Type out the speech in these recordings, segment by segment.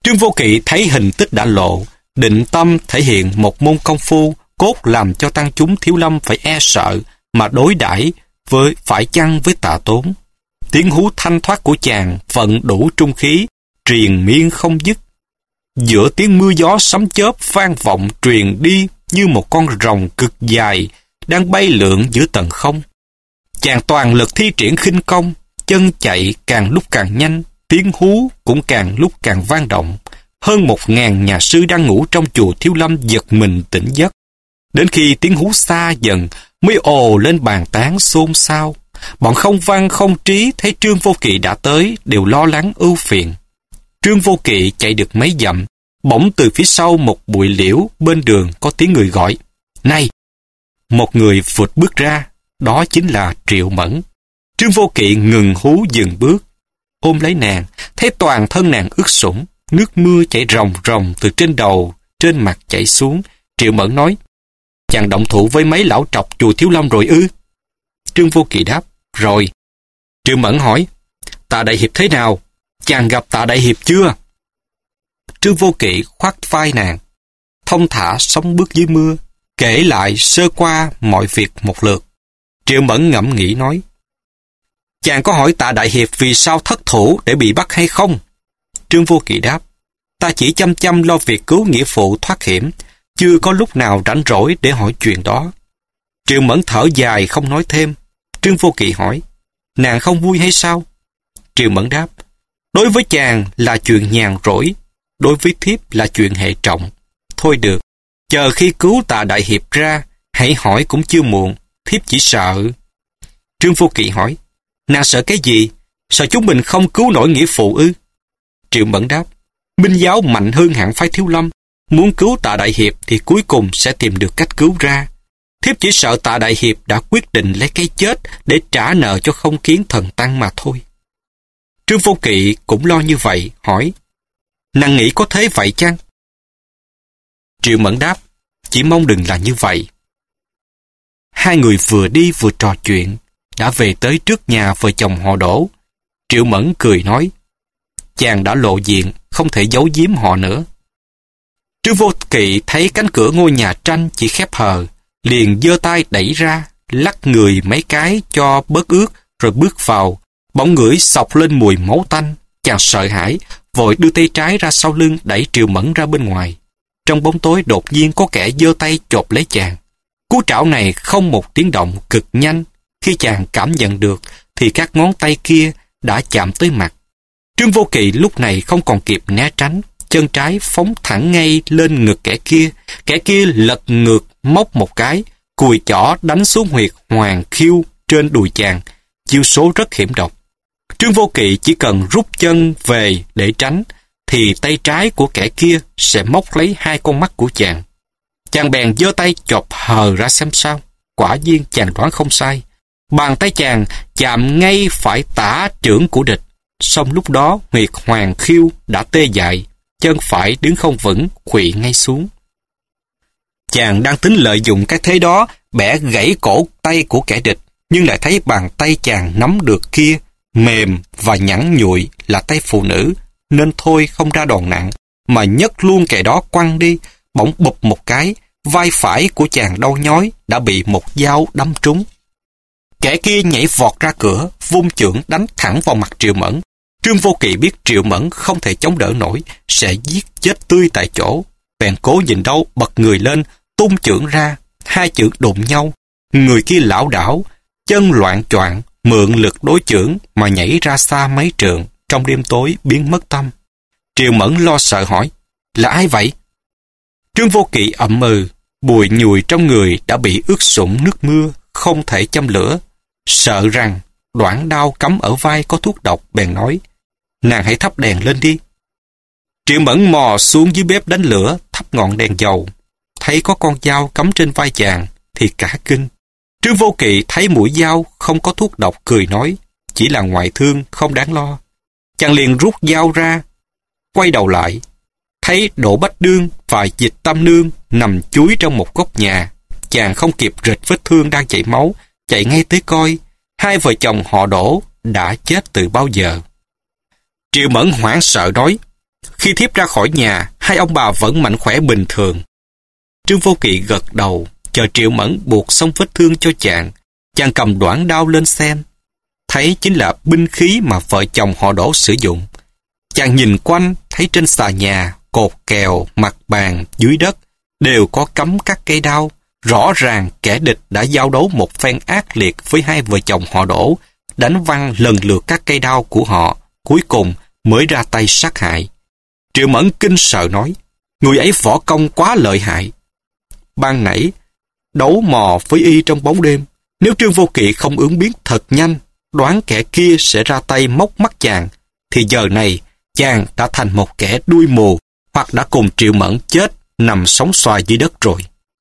Trương Vô Kỵ thấy hình tích đã lộ, định tâm thể hiện một môn công phu cốt làm cho tăng chúng Thiếu Lâm phải e sợ mà đối đãi với phải chăng với Tạ Tốn. Tiếng hú thanh thoát của chàng vận đủ trung khí, triền miên không dứt. Giữa tiếng mưa gió sấm chớp vang vọng truyền đi như một con rồng cực dài đang bay lượn giữa tầng không. Chàng toàn lực thi triển khinh công, chân chạy càng lúc càng nhanh, tiếng hú cũng càng lúc càng vang động. Hơn 1000 nhà sư đang ngủ trong chùa Thiếu Lâm giật mình tỉnh giấc. Đến khi tiếng hú xa dần mới ồ lên bàn tán xôn xao. Bọn không văn không trí thấy Trương Vô Kỵ đã tới đều lo lắng ưu phiền. Trương Vô Kỵ chạy được mấy dặm, bỗng từ phía sau một bụi liễu bên đường có tiếng người gọi: "Này!" Một người vụt bước ra, đó chính là Triệu Mẫn. Trương Vô Kỵ ngừng hú dừng bước, ôm lấy nàng, thấy toàn thân nàng ướt sũng, nước mưa chảy ròng ròng từ trên đầu, trên mặt chảy xuống. Triệu Mẫn nói: "Chàng động thủ với mấy lão trọc chùa Thiếu Lâm rồi ư?" Trương Vô Kỵ đáp: "Rồi." Triệu Mẫn hỏi: "Tạ Đại Hiệp thế nào? Chàng gặp Tạ Đại Hiệp chưa?" Trương Vô Kỵ khoác vai nàng, thông thả sóng bước dưới mưa, kể lại sơ qua mọi việc một lượt. Triệu Mẫn ngẫm nghĩ nói: "Chàng có hỏi Tạ Đại Hiệp vì sao thất thủ để bị bắt hay không?" Trương Vô Kỵ đáp: "Ta chỉ chăm chăm lo việc cứu nghĩa phụ thoát hiểm, chưa có lúc nào rảnh rỗi để hỏi chuyện đó." Triệu Mẫn thở dài không nói thêm. Trương Vô Kỵ hỏi: "Nàng không vui hay sao?" Triệu Mẫn đáp: "Đối với chàng là chuyện nhàn rỗi, đối với thiếp là chuyện hệ trọng. Thôi được, chờ khi cứu Tạ Đại Hiệp ra, hãy hỏi cũng chưa muộn, thiếp chỉ sợ." Trương Vô Kỵ hỏi: "Nàng sợ cái gì? Sợ chúng mình không cứu nổi nghĩa phụ ư?" Triệu Mẫn đáp: "Binh giáo mạnh hơn hạng phái Thiếu Lâm, muốn cứu Tạ Đại Hiệp thì cuối cùng sẽ tìm được cách cứu ra. Thiếp chỉ sợ Tạ Đại Hiệp đã quyết định lấy cái chết để trả nợ cho Không Kiến Thần Tăng mà thôi." Trương Vô Kỵ cũng lo như vậy, hỏi: "Nàng nghĩ có thế vậy chăng?" Triệu Mẫn đáp: "Chỉ mong đừng là như vậy." Hai người vừa đi vừa trò chuyện, đã về tới trước nhà vợ chồng họ Đỗ. Triệu Mẫn cười nói: "Chàng đã lộ diện, không thể giấu giếm họ nữa." Trương Vô Kỵ thấy cánh cửa ngôi nhà tranh chỉ khép hờ, liền giơ tay đẩy ra, lắc người mấy cái cho bớt ướt, rồi bước vào. Bỗng ngửi xộc lên mùi máu tanh, chàng sợ hãi, vội đưa tay trái ra sau lưng đẩy Triệu Mẫn ra bên ngoài. Trong bóng tối đột nhiên có kẻ giơ tay chộp lấy chàng. Cú trảo này không một tiếng động, cực nhanh. Khi chàng cảm nhận được thì các ngón tay kia đã chạm tới mặt. Trương Vô Kỵ lúc này không còn kịp né tránh, chân trái phóng thẳng ngay lên ngực kẻ kia lật ngược móc một cái, cùi chỏ đánh xuống huyệt hoàng khiêu trên đùi chàng, chiêu số rất hiểm độc. Trương Vô Kỵ chỉ cần rút chân về để tránh, thì tay trái của kẻ kia sẽ móc lấy hai con mắt của chàng. Chàng bèn giơ tay chộp hờ ra xem sao. Quả nhiên chàng đoán không sai. Bàn tay chàng chạm ngay phải tả chưởng của địch. Song lúc đó huyệt hoàng khiêu đã tê dại, chân phải đứng không vững, khuỵu ngay xuống. Chàng đang tính lợi dụng cái thế đó bẻ gãy cổ tay của kẻ địch, nhưng lại thấy bàn tay chàng nắm được kia mềm và nhẵn nhụi là tay phụ nữ, nên thôi không ra đòn nặng, mà nhấc luôn kẻ đó quăng đi. Bỗng bụp một cái, vai phải của chàng đau nhói đã bị một dao đâm trúng. Kẻ kia nhảy vọt ra cửa, vung chưởng đánh thẳng vào mặt Triệu Mẫn. Trương Vô Kỵ biết Triệu Mẫn không thể chống đỡ nổi, sẽ giết chết tươi tại chỗ, bèn cố nhìn đâu bật người lên, tung chưởng ra, hai chưởng đụng nhau. Người kia lảo đảo, chân loạng choạng, mượn lực đối chưởng mà nhảy ra xa mấy trượng, trong đêm tối biến mất tâm. Triệu Mẫn lo sợ hỏi: "Là ai vậy?" Trương Vô Kỵ ậm ừ, bùi nhùi trong người đã bị ướt sũng nước mưa, không thể châm lửa. Sợ rằng đoạn đao cắm ở vai có thuốc độc, bèn nói: "Nàng hãy thắp đèn lên đi." Triệu Mẫn mò xuống dưới bếp đánh lửa, thắp ngọn đèn dầu, thấy có con dao cắm trên vai chàng thì cả kinh. Trương Vô Kỵ thấy mũi dao không có thuốc độc, cười nói: "Chỉ là ngoại thương, không đáng lo." Chàng liền rút dao ra, quay đầu lại, thấy Đỗ Bách Đương và Dịch Tam Nương nằm chúi trong một góc nhà. Chàng không kịp rịch vết thương đang chảy máu, chạy ngay tới coi. Hai vợ chồng họ Đỗ đã chết từ bao giờ. Triệu Mẫn hoảng sợ nói: Khi thiếp ra khỏi nhà, hai ông bà vẫn mạnh khỏe bình thường. Trương Vô Kỵ gật đầu, chờ Triệu Mẫn buộc xong vết thương cho chàng. Chàng cầm đoản đao lên xem. Thấy chính là binh khí mà vợ chồng họ Đỗ sử dụng. Chàng nhìn quanh, thấy trên xà nhà, cột kèo, mặt bàn, dưới đất, đều có cắm các cây đao. Rõ ràng kẻ địch đã giao đấu một phen ác liệt với hai vợ chồng họ Đỗ, đánh văng lần lượt các cây đao của họ, cuối cùng mới ra tay sát hại. Triệu Mẫn kinh sợ nói, người ấy võ công quá lợi hại. Ban nãy, đấu mò với y trong bóng đêm, nếu Trương Vô Kỵ không ứng biến thật nhanh, đoán kẻ kia sẽ ra tay móc mắt chàng, thì giờ này chàng đã thành một kẻ đuôi mù, hoặc đã cùng Triệu Mẫn chết nằm sóng xoài dưới đất rồi.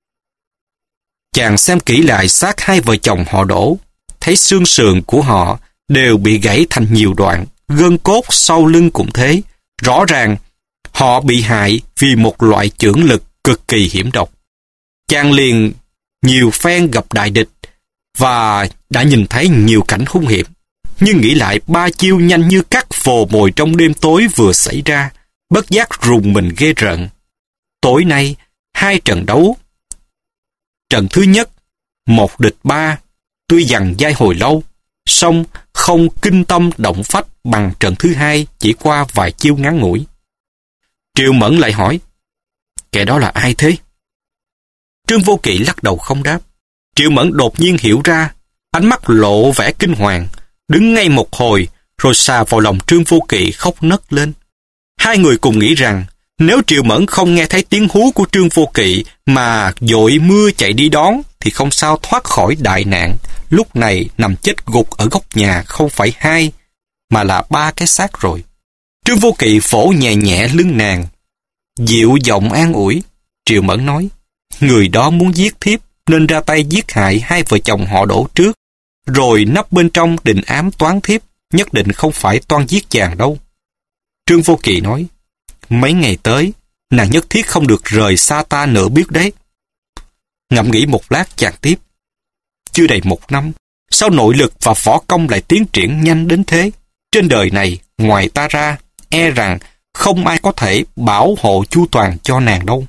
Chàng xem kỹ lại xác hai vợ chồng họ Đỗ, thấy xương sườn của họ đều bị gãy thành nhiều đoạn, gân cốt sau lưng cũng thế. Rõ ràng họ bị hại vì một loại chưởng lực cực kỳ hiểm độc. Chàng liền nhiều phen gặp đại địch và đã nhìn thấy nhiều cảnh hung hiểm, nhưng nghĩ lại ba chiêu nhanh như cắt vồ mồi trong đêm tối vừa xảy ra, bất giác rùng mình ghê rợn. Tối nay, hai trận đấu. Trận thứ nhất, 1 địch 3, tuy dằn dai hồi lâu, song không kinh tâm động phách bằng trận thứ hai chỉ qua vài chiêu ngắn ngủi. Triệu Mẫn lại hỏi, kẻ đó là ai thế? Trương Vô Kỵ lắc đầu không đáp. Triệu Mẫn đột nhiên hiểu ra, ánh mắt lộ vẻ kinh hoàng, đứng ngay một hồi, rồi xà vào lòng Trương Vô Kỵ khóc nấc lên. Hai người cùng nghĩ rằng, nếu Triệu Mẫn không nghe thấy tiếng hú của Trương Vô Kỵ mà dội mưa chạy đi đón, thì không sao thoát khỏi đại nạn. Lúc này nằm chết gục ở góc nhà không phải 2, mà là 3 cái xác rồi. Trương Vô Kỵ vỗ nhẹ nhẹ lưng nàng, dịu giọng an ủi. Triệu Mẫn nói, người đó muốn giết thiếp nên ra tay giết hại hai vợ chồng họ Đỗ trước, rồi nấp bên trong định ám toán thiếp, nhất định không phải toan giết chàng đâu. Trương Vô Kỵ nói, mấy ngày tới, nàng nhất thiết không được rời xa ta nữa biết đấy. Ngẫm nghĩ một lát chàng tiếp, chưa đầy 1 năm, sao nội lực và võ công lại tiến triển nhanh đến thế? Trên đời này, ngoài ta ra, e rằng không ai có thể bảo hộ chu toàn cho nàng đâu.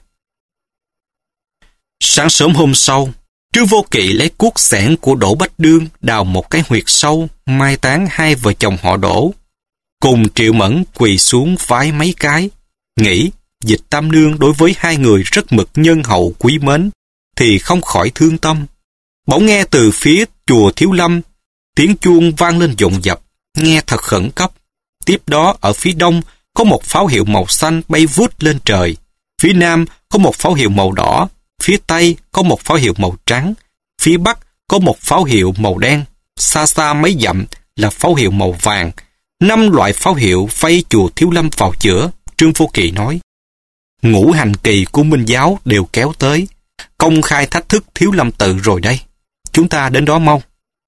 Sáng sớm hôm sau, Trương Vô Kỵ lấy cuốc xẻng của Đỗ Bách Đương đào một cái huyệt sâu, mai táng hai vợ chồng họ Đỗ. Cùng Triệu Mẫn quỳ xuống vái mấy cái, nghĩ Dịch Tam Nương đối với hai người rất mực nhân hậu quý mến, thì không khỏi thương tâm. Bỗng nghe từ phía chùa Thiếu Lâm, tiếng chuông vang lên dồn dập, nghe thật khẩn cấp. Tiếp đó ở phía đông có một pháo hiệu màu xanh bay vút lên trời, phía nam có một pháo hiệu màu đỏ, phía tây có một pháo hiệu màu trắng, phía bắc có một pháo hiệu màu đen, xa xa mấy dặm là pháo hiệu màu vàng. 5 loại pháo hiệu vây chùa Thiếu Lâm vào giữa. Trương Vô Kỵ nói, ngũ hành kỳ của Minh giáo đều kéo tới, công khai thách thức Thiếu Lâm tự rồi đây. Chúng ta đến đó mau.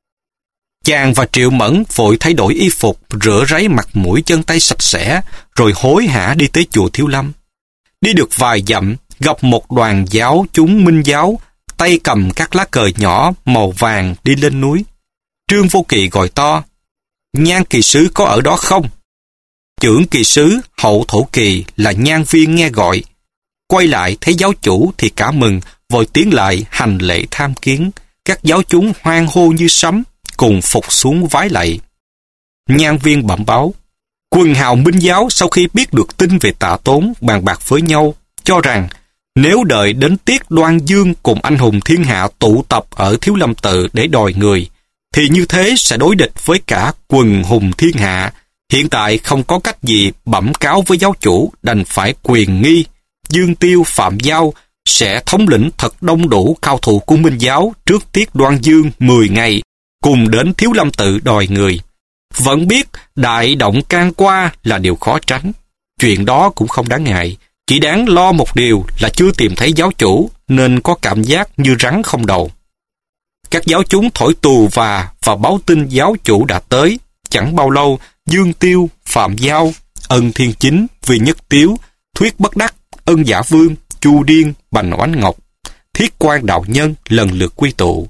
Chàng và Triệu Mẫn vội thay đổi y phục, rửa ráy mặt mũi chân tay sạch sẽ, rồi hối hả đi tới chùa Thiếu Lâm. Đi được vài dặm, gặp một đoàn giáo chúng Minh giáo, tay cầm các lá cờ nhỏ màu vàng đi lên núi. Trương Vô Kỵ gọi to, Nhan kỳ sứ có ở đó không? Chưởng kỳ sứ Hậu Thổ Kỳ là Nhan Viên nghe gọi. Quay lại thấy giáo chủ thì cả mừng, vội tiến lại hành lễ tham kiến. Các giáo chúng hoan hô như sấm, cùng phục xuống vái lạy. Nhan Viên bẩm báo, quần hào Minh giáo sau khi biết được tin về Tạ Tốn bàn bạc với nhau, cho rằng nếu đợi đến tiết Đoan Dương cùng anh hùng thiên hạ tụ tập ở Thiếu Lâm tự để đòi người, thì như thế sẽ đối địch với cả quần hùng thiên hạ. Hiện tại không có cách gì bẩm cáo với giáo chủ, đành phải quyền nghi. Dương Tiêu, Phạm Giao sẽ thống lĩnh thật đông đủ cao thủ của Minh giáo trước tiết Đoan Dương 10 ngày, cùng đến Thiếu Lâm tự đòi người. Vẫn biết đại động can qua là điều khó tránh. Chuyện đó cũng không đáng ngại, chỉ đáng lo một điều là chưa tìm thấy giáo chủ, nên có cảm giác như rắn không đầu. Các giáo chúng thổi tù và báo tin giáo chủ đã tới. Chẳng bao lâu, Dương Tiêu, Phạm Giao, Ân Thiên Chính, Vi Nhất Tiếu, Thuyết Bất Đắc, Ân Giả Vương, Chu Điên, Bành Oánh Ngọc, Thiết Quan đạo nhân lần lượt quy tụ.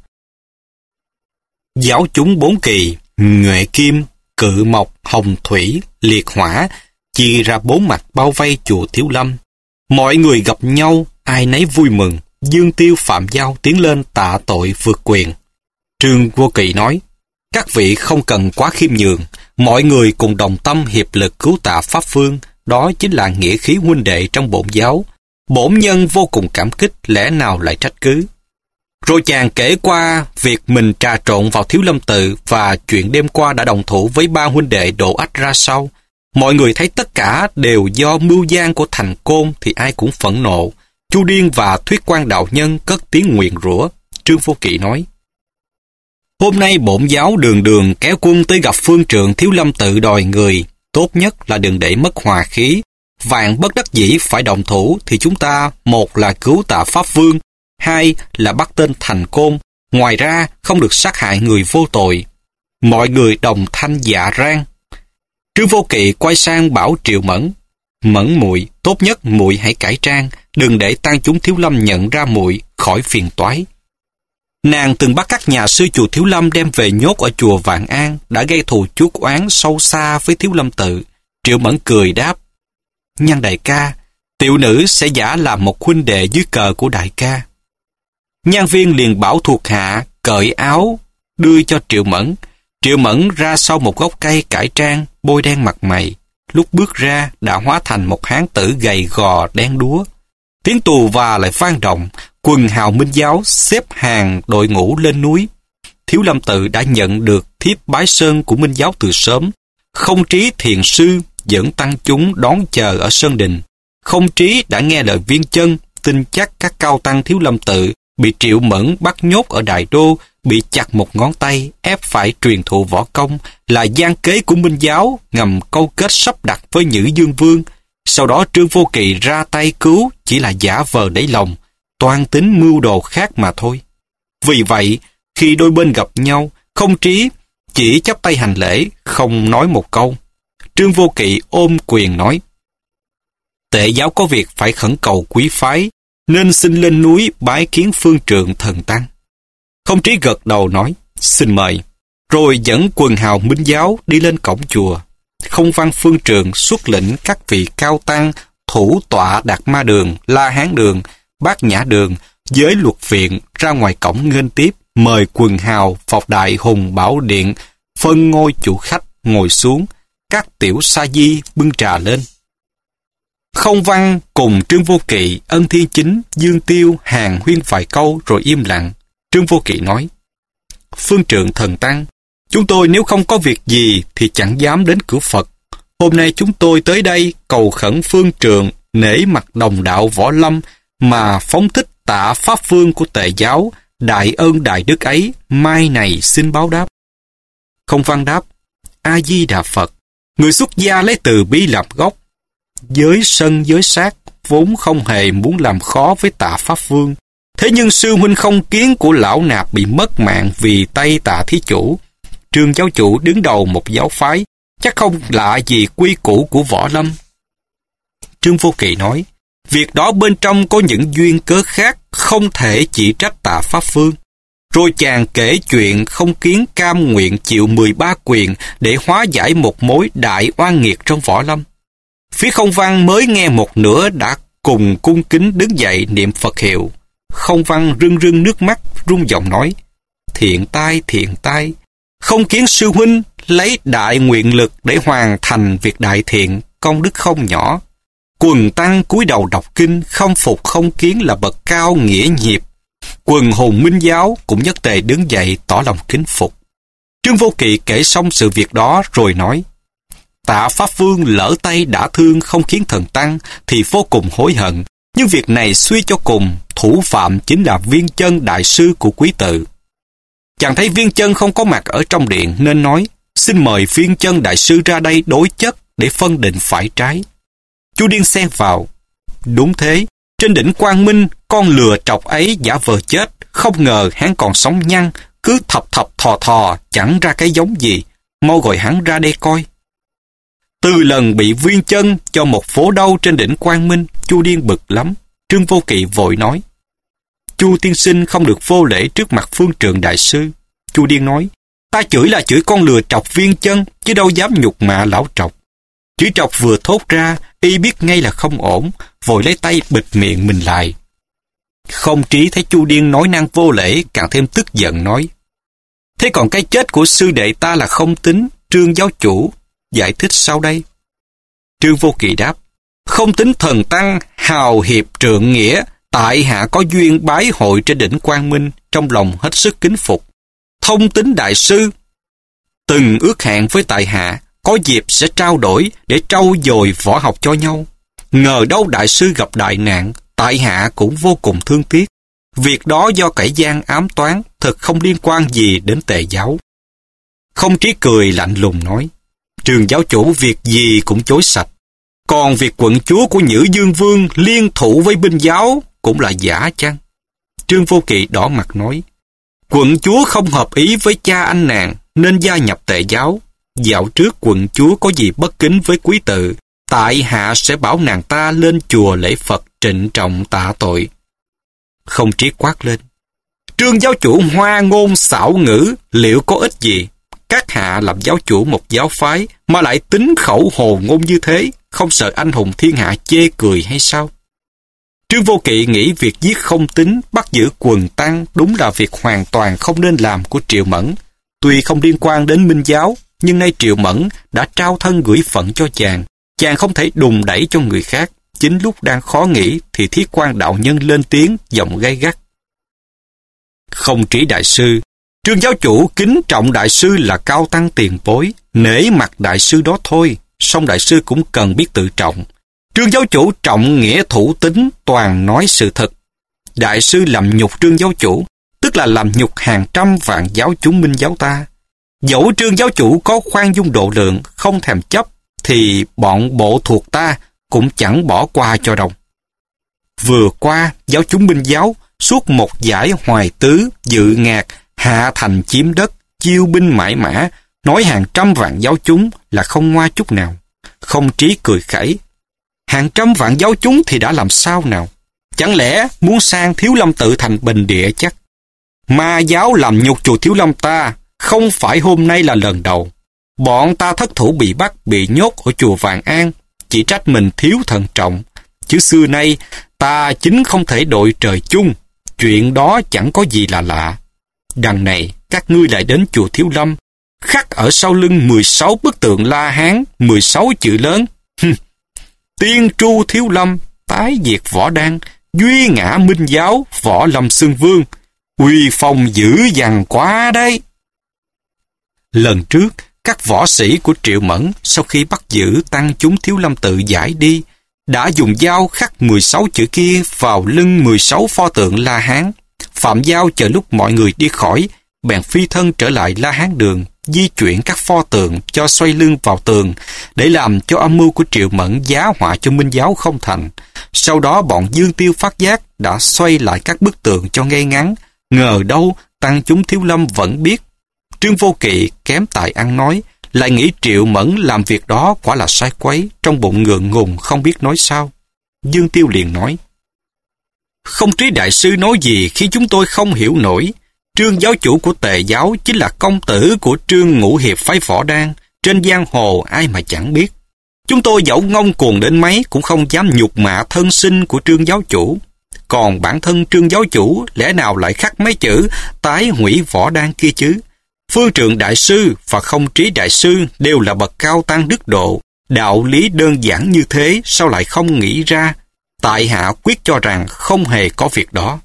Giáo chúng 4 kỳ, Nhuệ Kim, Cự Mộc, Hồng Thủy, Liệt Hỏa chia ra 4 mặt bao vây chùa Thiếu Lâm. Mọi người gặp nhau, ai nấy vui mừng. Dương Tiêu, Phạm Giao tiến lên tạ tội vượt quyền. Trương Vô Kỵ nói, các vị không cần quá khiêm nhường, mọi người cùng đồng tâm hiệp lực cứu tạ Pháp Vương, đó chính là nghĩa khí huynh đệ trong bổn giáo. Bổn nhân vô cùng cảm kích, lẽ nào lại trách cứ. Rồi chàng kể qua việc mình trà trộn vào Thiếu Lâm Tự và chuyện đêm qua đã đồng thủ với 3 huynh đệ Độ Ách ra sau. Mọi người thấy tất cả đều do mưu gian của Thành Côn thì ai cũng phẫn nộ. Chu Điên và Thuyết Quan đạo nhân cất tiếng nguyền rủa. Trương Vô Kỵ nói, hôm nay bổn giáo đường đường kéo quân tới gặp phương trượng Thiếu Lâm Tự đòi người, tốt nhất là đừng để mất hòa khí. Vạn bất đắc dĩ phải động thủ thì chúng ta, một là cứu tạ Pháp Vương, hai là bắt tên Thành Côn, ngoài ra không được sát hại người vô tội. Mọi người đồng thanh dạ rang. Trương Vô Kỵ quay sang bảo Triệu Mẫn, Mẫn muội, tốt nhất muội hãy cải trang, đừng để tang chúng Thiếu Lâm nhận ra muội, khỏi phiền toái. Nàng từng bắt các nhà sư chùa Thiếu Lâm đem về nhốt ở chùa Vạn An, đã gây thù chuốc oán sâu xa với Thiếu Lâm Tự. Triệu Mẫn cười đáp, Nhan đại ca, tiểu nữ sẽ giả làm một huynh đệ dưới cờ của đại ca. Nhan Viên liền bảo thuộc hạ cởi áo đưa cho Triệu Mẫn. Triệu Mẫn ra sau một gốc cây cải trang, bôi đen mặt mày. Lúc bước ra đã hóa thành một hán tử gầy gò đen đúa. Tiếng tù và lại vang động, quần hào Minh giáo xếp hàng đội ngũ lên núi. Thiếu Lâm Tự đã nhận được thiếp bái sơn của Minh giáo từ sớm. Không Trí thiền sư dẫn tăng chúng đón chờ ở sơn đình. Không Trí đã nghe lời Viên Chân, tin chắc các cao tăng Thiếu Lâm Tự bị Triệu Mẫn bắt nhốt ở Đại Đô, bị chặt một ngón tay, ép phải truyền thụ võ công, là gian kế của Minh giáo ngầm câu kết sắp đặt với Nhữ Dương Vương. Sau đó Trương Vô Kỵ ra tay cứu chỉ là giả vờ đẩy lòng, toan tính mưu đồ khác mà thôi. Vì vậy, khi đôi bên gặp nhau, Không Trí chỉ chắp tay hành lễ, không nói một câu. Trương Vô Kỵ ôm quyền nói, Tệ giáo có việc phải khẩn cầu quý phái, nên xin lên núi bái kiến phương trượng thần tăng. Không Trí gật đầu nói, xin mời, rồi dẫn quần hào Minh giáo đi lên cổng chùa. Không Văn phương trượng xuất lĩnh các vị cao tăng thủ tọa Đạt Ma Đường, La Hán Đường, Bát Nhã Đường, Giới Luật Viện ra ngoài cổng nghênh tiếp, mời quần hào vào Đại Hùng Bảo Điện, phân ngôi chủ khách ngồi xuống, các tiểu sa di bưng trà lên. Không Văn cùng Trương Vô Kỵ, Ân Thiên Chính, Dương Tiêu hàn huyên vài câu rồi im lặng. Trương Vô Kỵ nói, phương trượng thần tăng, chúng tôi nếu không có việc gì thì chẳng dám đến cửa Phật. Hôm nay chúng tôi tới đây cầu khẩn phương trượng nể mặt đồng đạo võ lâm mà phóng thích tạ Pháp Vương của Tệ giáo, đại ơn đại đức ấy, mai này xin báo đáp. Không Văn đáp, A Di Đà Phật, người xuất gia lấy từ bi làm gốc. Giới sân giới sát vốn không hề muốn làm khó với tạ Pháp Vương. Thế nhưng sư huynh Không Kiến của lão nạp bị mất mạng vì tay tạ thí chủ. Trương giáo chủ đứng đầu một giáo phái, chắc không lạ gì quy củ của võ lâm. Trương Vô Kỵ nói, việc đó bên trong có những duyên cớ khác, không thể chỉ trách tạ Pháp Vương. Rồi chàng kể chuyện Không Kiến cam nguyện chịu 13 quyền để hóa giải một mối đại oan nghiệt trong võ lâm. Phía Không Văn mới nghe một nửa đã cùng cung kính đứng dậy niệm Phật hiệu. Không Văn rưng rưng nước mắt, run giọng nói, thiện tai, Không Kiến sư huynh lấy đại nguyện lực để hoàn thành việc đại thiện, công đức không nhỏ. Quần tăng cúi đầu đọc kinh, khâm phục Không Kiến là bậc cao nghĩa nhiệt. Quần hùng Minh giáo cũng nhất tề đứng dậy tỏ lòng kính phục. Trương Vô Kỵ kể xong sự việc đó rồi nói, tạ Pháp Vương lỡ tay đã thương Không Kiến thần tăng thì vô cùng hối hận, nhưng việc này suy cho cùng, thủ phạm chính là Viên Chân đại sư của quý tự. Chàng thấy Viên Chân không có mặt ở trong điện nên nói, xin mời Viên Chân đại sư ra đây đối chất để phân định phải trái. Chu Điên xen vào, đúng thế, trên đỉnh Quang Minh, con lừa trọc ấy giả vờ chết, không ngờ hắn còn sống nhăn, cứ thập thò chẳng ra cái giống gì, mau gọi hắn ra đây coi. Từ lần bị Viên Chân cho một phố đau trên đỉnh Quang Minh, Chu Điên bực lắm. Trương Vô Kỵ vội nói, Chu tiên sinh không được vô lễ trước mặt phương trượng đại sư. Chu Điên nói, ta chửi là chửi con lừa trọc Viên Chân, chứ đâu dám nhục mạ lão trọc. Chữ trọc vừa thốt ra, y biết ngay là không ổn, vội lấy tay bịt miệng mình lại. Không Trí thấy Chu Điên nói năng vô lễ, càng thêm tức giận nói: Thế còn cái chết của sư đệ ta là không tính, Trương giáo chủ giải thích sau đây? Trương Vô Kỵ đáp: Không tính thần tăng, hào hiệp trượng nghĩa, tại hạ có duyên bái hội trên đỉnh Quang Minh, trong lòng hết sức kính phục. Thông tính đại sư từng ước hẹn với tại hạ, có dịp sẽ trao đổi để trau dồi võ học cho nhau. Ngờ đâu đại sư gặp đại nạn, tại hạ cũng vô cùng thương tiếc. Việc đó do kẻ gian ám toán, thật không liên quan gì đến Tề giáo. Không Trí cười lạnh lùng nói: Trường giáo chủ việc gì cũng chối sạch. Còn việc quận chúa của Nhữ Dương Vương liên thủ với binh giáo cũng là giả chăng? Trương Vô Kỵ đỏ mặt nói: Quận chúa không hợp ý với cha anh nàng nên gia nhập Tề giáo. Dạo trước quận chúa có gì bất kính với quý tự, tại hạ sẽ bảo nàng ta lên chùa lễ Phật trịnh trọng tạ tội. Không Trí quát lên: Trương giáo chủ hoa ngôn xảo ngữ, liệu có ích gì? Các hạ làm giáo chủ một giáo phái mà lại tính khẩu hồ ngôn như thế, không sợ anh hùng thiên hạ chê cười hay sao? Trương Vô Kỵ nghĩ việc giết Không Tính, bắt giữ Quần Tăng đúng là việc hoàn toàn không nên làm của Triệu Mẫn. Tuy không liên quan đến Minh giáo, nhưng nay Triệu Mẫn đã trao thân gửi phận cho chàng. Chàng không thể đùn đẩy cho người khác. Chính lúc đang khó nghĩ thì Thiết Quan đạo nhân lên tiếng, giọng gay gắt: Không Trí đại sư, Trương giáo chủ kính trọng đại sư là cao tăng tiền bối, nể mặt đại sư đó thôi, song đại sư cũng cần biết tự trọng. Trương giáo chủ trọng nghĩa thủ tín, toàn nói sự thật. Đại sư làm nhục Trương giáo chủ, tức là làm nhục hàng trăm vạn giáo chúng Minh giáo ta. Dẫu Trương giáo chủ có khoan dung độ lượng, không thèm chấp, thì bọn bộ thuộc ta cũng chẳng bỏ qua cho đâu. Vừa qua, giáo chúng Minh giáo suốt một giải hoài tứ, dự ngạt, hạ thành chiếm đất, chiêu binh mãi mã, nói hàng trăm vạn giáo chúng là không ngoa chút nào. Không Trí cười khẩy: Hàng trăm vạn giáo chúng thì đã làm sao nào? Chẳng lẽ muốn sang Thiếu Lâm tự thành bình địa chắc? Ma giáo làm nhục chùa Thiếu Lâm ta, không phải hôm nay là lần đầu. Bọn ta thất thủ bị bắt, bị nhốt ở chùa Vạn An, chỉ trách mình thiếu thận trọng. Chứ xưa nay, ta chính không thể đội trời chung. Chuyện đó chẳng có gì là lạ. Đằng này, các ngươi lại đến chùa Thiếu Lâm, khắc ở sau lưng 16 bức tượng La Hán, 16 chữ lớn. Tiên tru Thiếu Lâm, tái diệt võ đan, duy ngã Minh giáo, võ lâm xưng vương. Uy phong dữ dằn quá đấy. Lần trước, các võ sĩ của Triệu Mẫn sau khi bắt giữ tăng chúng Thiếu Lâm tự giải đi, đã dùng dao khắc 16 chữ kia vào lưng 16 pho tượng La Hán. Phạm Giao chờ lúc mọi người đi khỏi, bèn phi thân trở lại La Hán đường, di chuyển các pho tượng cho xoay lưng vào tường, để làm cho âm mưu của Triệu Mẫn giá họa cho Minh giáo không thành. Sau đó bọn Dương Tiêu phát giác đã xoay lại các bức tượng cho ngay ngắn. Ngờ đâu tăng chúng Thiếu Lâm vẫn biết. Trương Vô Kỵ kém tài ăn nói, lại nghĩ Triệu Mẫn làm việc đó quả là sai quấy, trong bụng ngượng ngùng không biết nói sao. Dương Tiêu liền nói: Không Trí đại sư nói gì khi chúng tôi không hiểu nổi. Trương giáo chủ của Tề giáo chính là công tử của Trương Ngũ Hiệp phái võ đan, trên giang hồ ai mà chẳng biết. Chúng tôi dẫu ngông cuồng đến mấy cũng không dám nhục mạ thân sinh của Trương giáo chủ. Còn bản thân Trương giáo chủ lẽ nào lại khắc mấy chữ tái hủy võ đan kia chứ? Phương Trượng đại sư và Không Trí đại sư đều là bậc cao tăng đức độ, đạo lý đơn giản như thế sao lại không nghĩ ra? Tại hạ quyết cho rằng không hề có việc đó.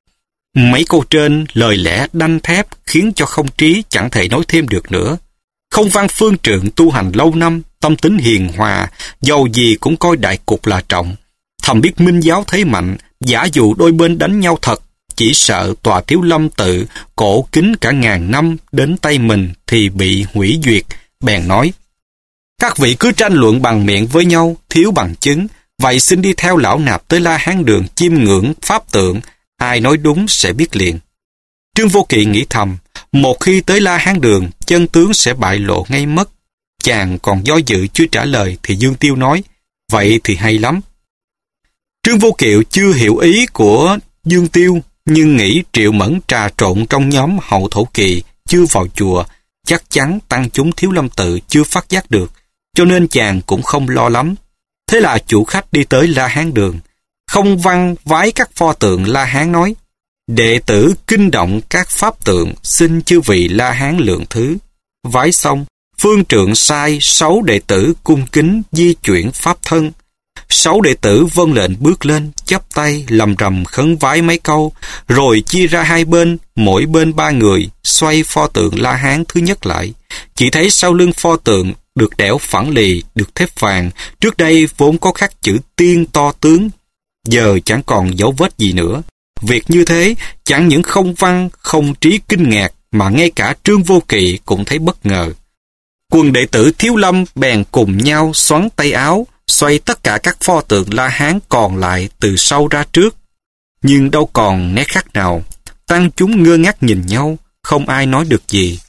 Mấy câu trên lời lẽ đanh thép khiến cho Không Trí chẳng thể nói thêm được nữa. Không Văn Phương Trượng tu hành lâu năm, tâm tính hiền hòa, dầu gì cũng coi đại cục là trọng. Thầm biết Minh giáo thế mạnh, giả dụ đôi bên đánh nhau thật, chỉ sợ tòa Thiếu Lâm tự cổ kính cả ngàn năm đến tay mình thì bị hủy duyệt. Bèn nói: Các vị cứ tranh luận bằng miệng với nhau, thiếu bằng chứng. Vậy xin đi theo lão nạp tới La Hán đường chiêm ngưỡng pháp tượng, ai nói đúng sẽ biết liền. Trương Vô Kỵ nghĩ thầm, một khi tới La Hán đường, chân tướng sẽ bại lộ ngay mất. Chàng còn do dự chưa trả lời thì Dương Tiêu nói: Vậy thì hay lắm. Trương Vô Kỵ chưa hiểu ý của Dương Tiêu, nhưng nghĩ Triệu Mẫn trà trộn trong nhóm hậu thổ kỳ chưa vào chùa, chắc chắn tăng chúng Thiếu Lâm tự chưa phát giác được. cho nên chàng cũng không lo lắm. Thế là chủ khách đi tới La Hán Đường. Không Văn vái các pho tượng La Hán nói: đệ tử kinh động các pháp tượng, xin chư vị La Hán lượng thứ. Vái xong, phương trượng sai 6 đệ tử cung kính di chuyển pháp thân. 6 đệ tử vâng lệnh bước lên, chắp tay lầm rầm khấn vái mấy câu, rồi chia ra hai bên, mỗi bên 3 người, xoay pho tượng La Hán thứ nhất lại. Chỉ thấy sau lưng pho tượng được đẽo phẳng lì, được thép vàng, trước đây vốn có khắc chữ Tiên to tướng, giờ chẳng còn dấu vết gì nữa. Việc như thế chẳng những Không Văn, Không Trí kinh ngạc, mà ngay cả Trương Vô Kỵ cũng thấy bất ngờ. Quần đệ tử Thiếu Lâm bèn cùng nhau xoắn tay áo, xoay tất cả các pho tượng La Hán còn lại từ sau ra trước. Nhưng đâu còn nét khắc nào. Tăng chúng ngơ ngác nhìn nhau, không ai nói được gì.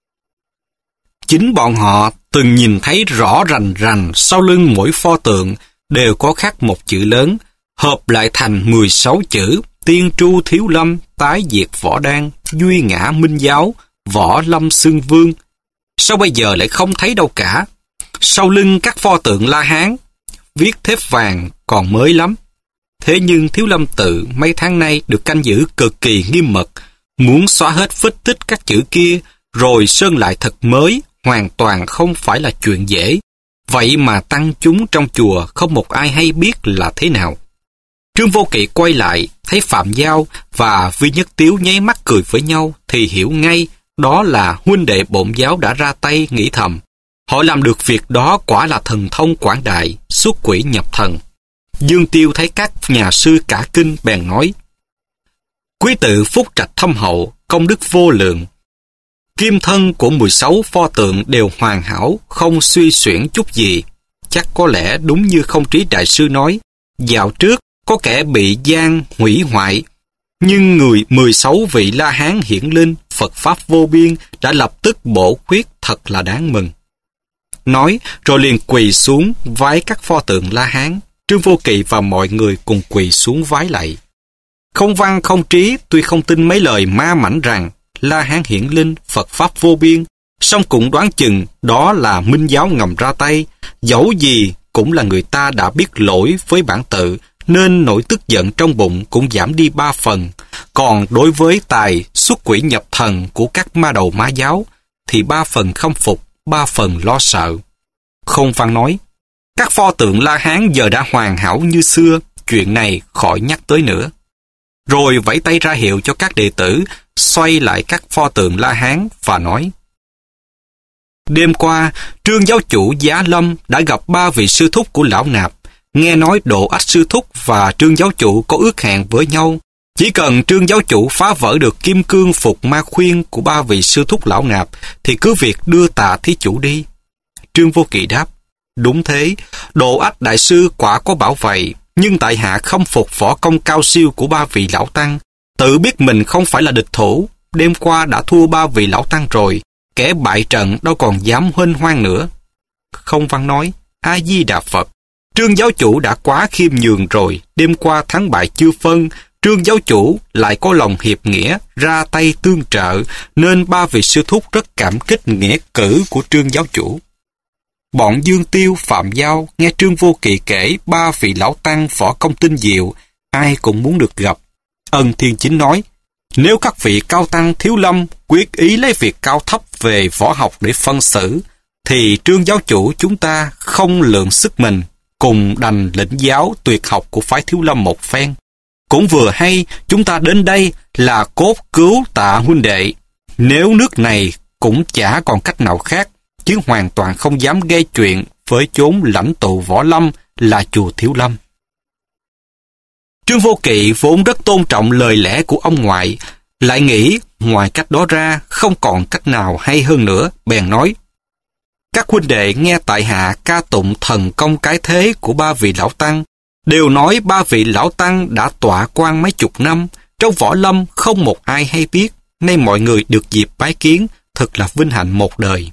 Chính bọn họ từng nhìn thấy rõ rành rành sau lưng mỗi pho tượng đều có khắc một chữ lớn, hợp lại thành 16 chữ: Tiên Tru Thiếu Lâm, Tái Diệt Võ Đan, Duy Ngã Minh Giáo, Võ Lâm Xưng Vương. Sao bây giờ lại không thấy đâu cả? Sau lưng các pho tượng La Hán viết thép vàng còn mới lắm. Thế nhưng Thiếu Lâm tự mấy tháng nay được canh giữ cực kỳ nghiêm mật, muốn xóa hết vết tích các chữ kia rồi sơn lại thật mới hoàn toàn không phải là chuyện dễ. Vậy mà tăng chúng trong chùa không một ai hay biết là thế nào. Trương Vô Kỵ quay lại, thấy Phạm Giao và Vi Nhất Tiếu nháy mắt cười với nhau thì hiểu ngay đó là huynh đệ bổn giáo đã ra tay, nghĩ thầm. Họ làm được việc đó quả là thần thông quảng đại, xuất quỷ nhập thần. Dương Tiêu thấy các nhà sư cả kinh bèn nói: quý tự phúc trạch thâm hậu, công đức vô lượng. Kim thân của 16 pho tượng đều hoàn hảo, không suy xuyển chút gì. Chắc có lẽ đúng như Không Trí đại sư nói, dạo trước có kẻ bị gian hủy hoại, nhưng người 16 vị La Hán hiển linh, Phật Pháp vô biên đã lập tức bổ khuyết, thật là đáng mừng. Nói rồi liền quỳ xuống vái các pho tượng La Hán. Trương Vô Kỵ và mọi người cùng quỳ xuống vái lạy. Không Văn, Không Trí tuy không tin mấy lời ma mảnh rằng La Hán hiển linh, Phật Pháp vô biên, song cũng đoán chừng đó là Minh Giáo ngầm ra tay. Dẫu gì cũng là người ta đã biết lỗi với bản tự, nên nỗi tức giận trong bụng cũng giảm đi 3 phần. Còn đối với tài xuất quỷ nhập thần của các ma đầu ma giáo thì 3 phần khâm phục, 3 phần lo sợ. Không Văn nói: các pho tượng La Hán giờ đã hoàn hảo như xưa, chuyện này khỏi nhắc tới nữa. Rồi vẫy tay ra hiệu cho các đệ tử xoay lại các pho tượng La Hán và nói: đêm qua Trương giáo chủ Giá Lâm đã gặp 3 vị sư thúc của lão nạp. Nghe nói Độ Ách sư thúc và Trương giáo chủ có ước hẹn với nhau. Chỉ cần Trương giáo chủ phá vỡ được kim cương phục ma khuyên của 3 vị sư thúc lão nạp thì cứ việc đưa tạ thí chủ đi. Trương Vô Kỵ đáp: đúng thế, Độ Ách đại sư quả có bảo vậy, nhưng tại hạ khâm phục võ công cao siêu của 3 vị lão tăng, tự biết mình không phải là địch thủ. Đêm qua đã thua 3 vị lão tăng rồi, kẻ bại trận đâu còn dám huênh hoang nữa. Không Văn nói: A Di Đà Phật, Trương giáo chủ đã quá khiêm nhường rồi. Đêm qua thắng bại chưa phân, Trương giáo chủ lại có lòng hiệp nghĩa ra tay tương trợ, nên 3 vị sư thúc rất cảm kích nghĩa cử của Trương giáo chủ. Bọn Dương Tiêu, Phạm Giao nghe Trương Vô Kỵ kể 3 vị lão tăng võ công tinh diệu, ai cũng muốn được gặp. Ân Thiên Chính nói: nếu các vị cao tăng Thiếu Lâm quyết ý lấy việc cao thấp về võ học để phân xử, thì Trương giáo chủ chúng ta không lượng sức mình, cùng đành lĩnh giáo tuyệt học của phái Thiếu Lâm một phen. Cũng vừa hay chúng ta đến đây là cốt cứu Tạ huynh đệ. Nếu nước này cũng chả còn cách nào khác, chứ hoàn toàn không dám gây chuyện với chốn lãnh tụ võ lâm là chùa Thiếu Lâm. Trương Vô Kỵ vốn rất tôn trọng lời lẽ của ông ngoại, lại nghĩ ngoài cách đó ra không còn cách nào hay hơn nữa, bèn nói: các huynh đệ nghe tại hạ ca tụng thần công cái thế của 3 vị lão tăng, đều nói 3 vị lão tăng đã tọa quan mấy chục năm, trong võ lâm không một ai hay biết, nay mọi người được dịp bái kiến, thật là vinh hạnh một đời.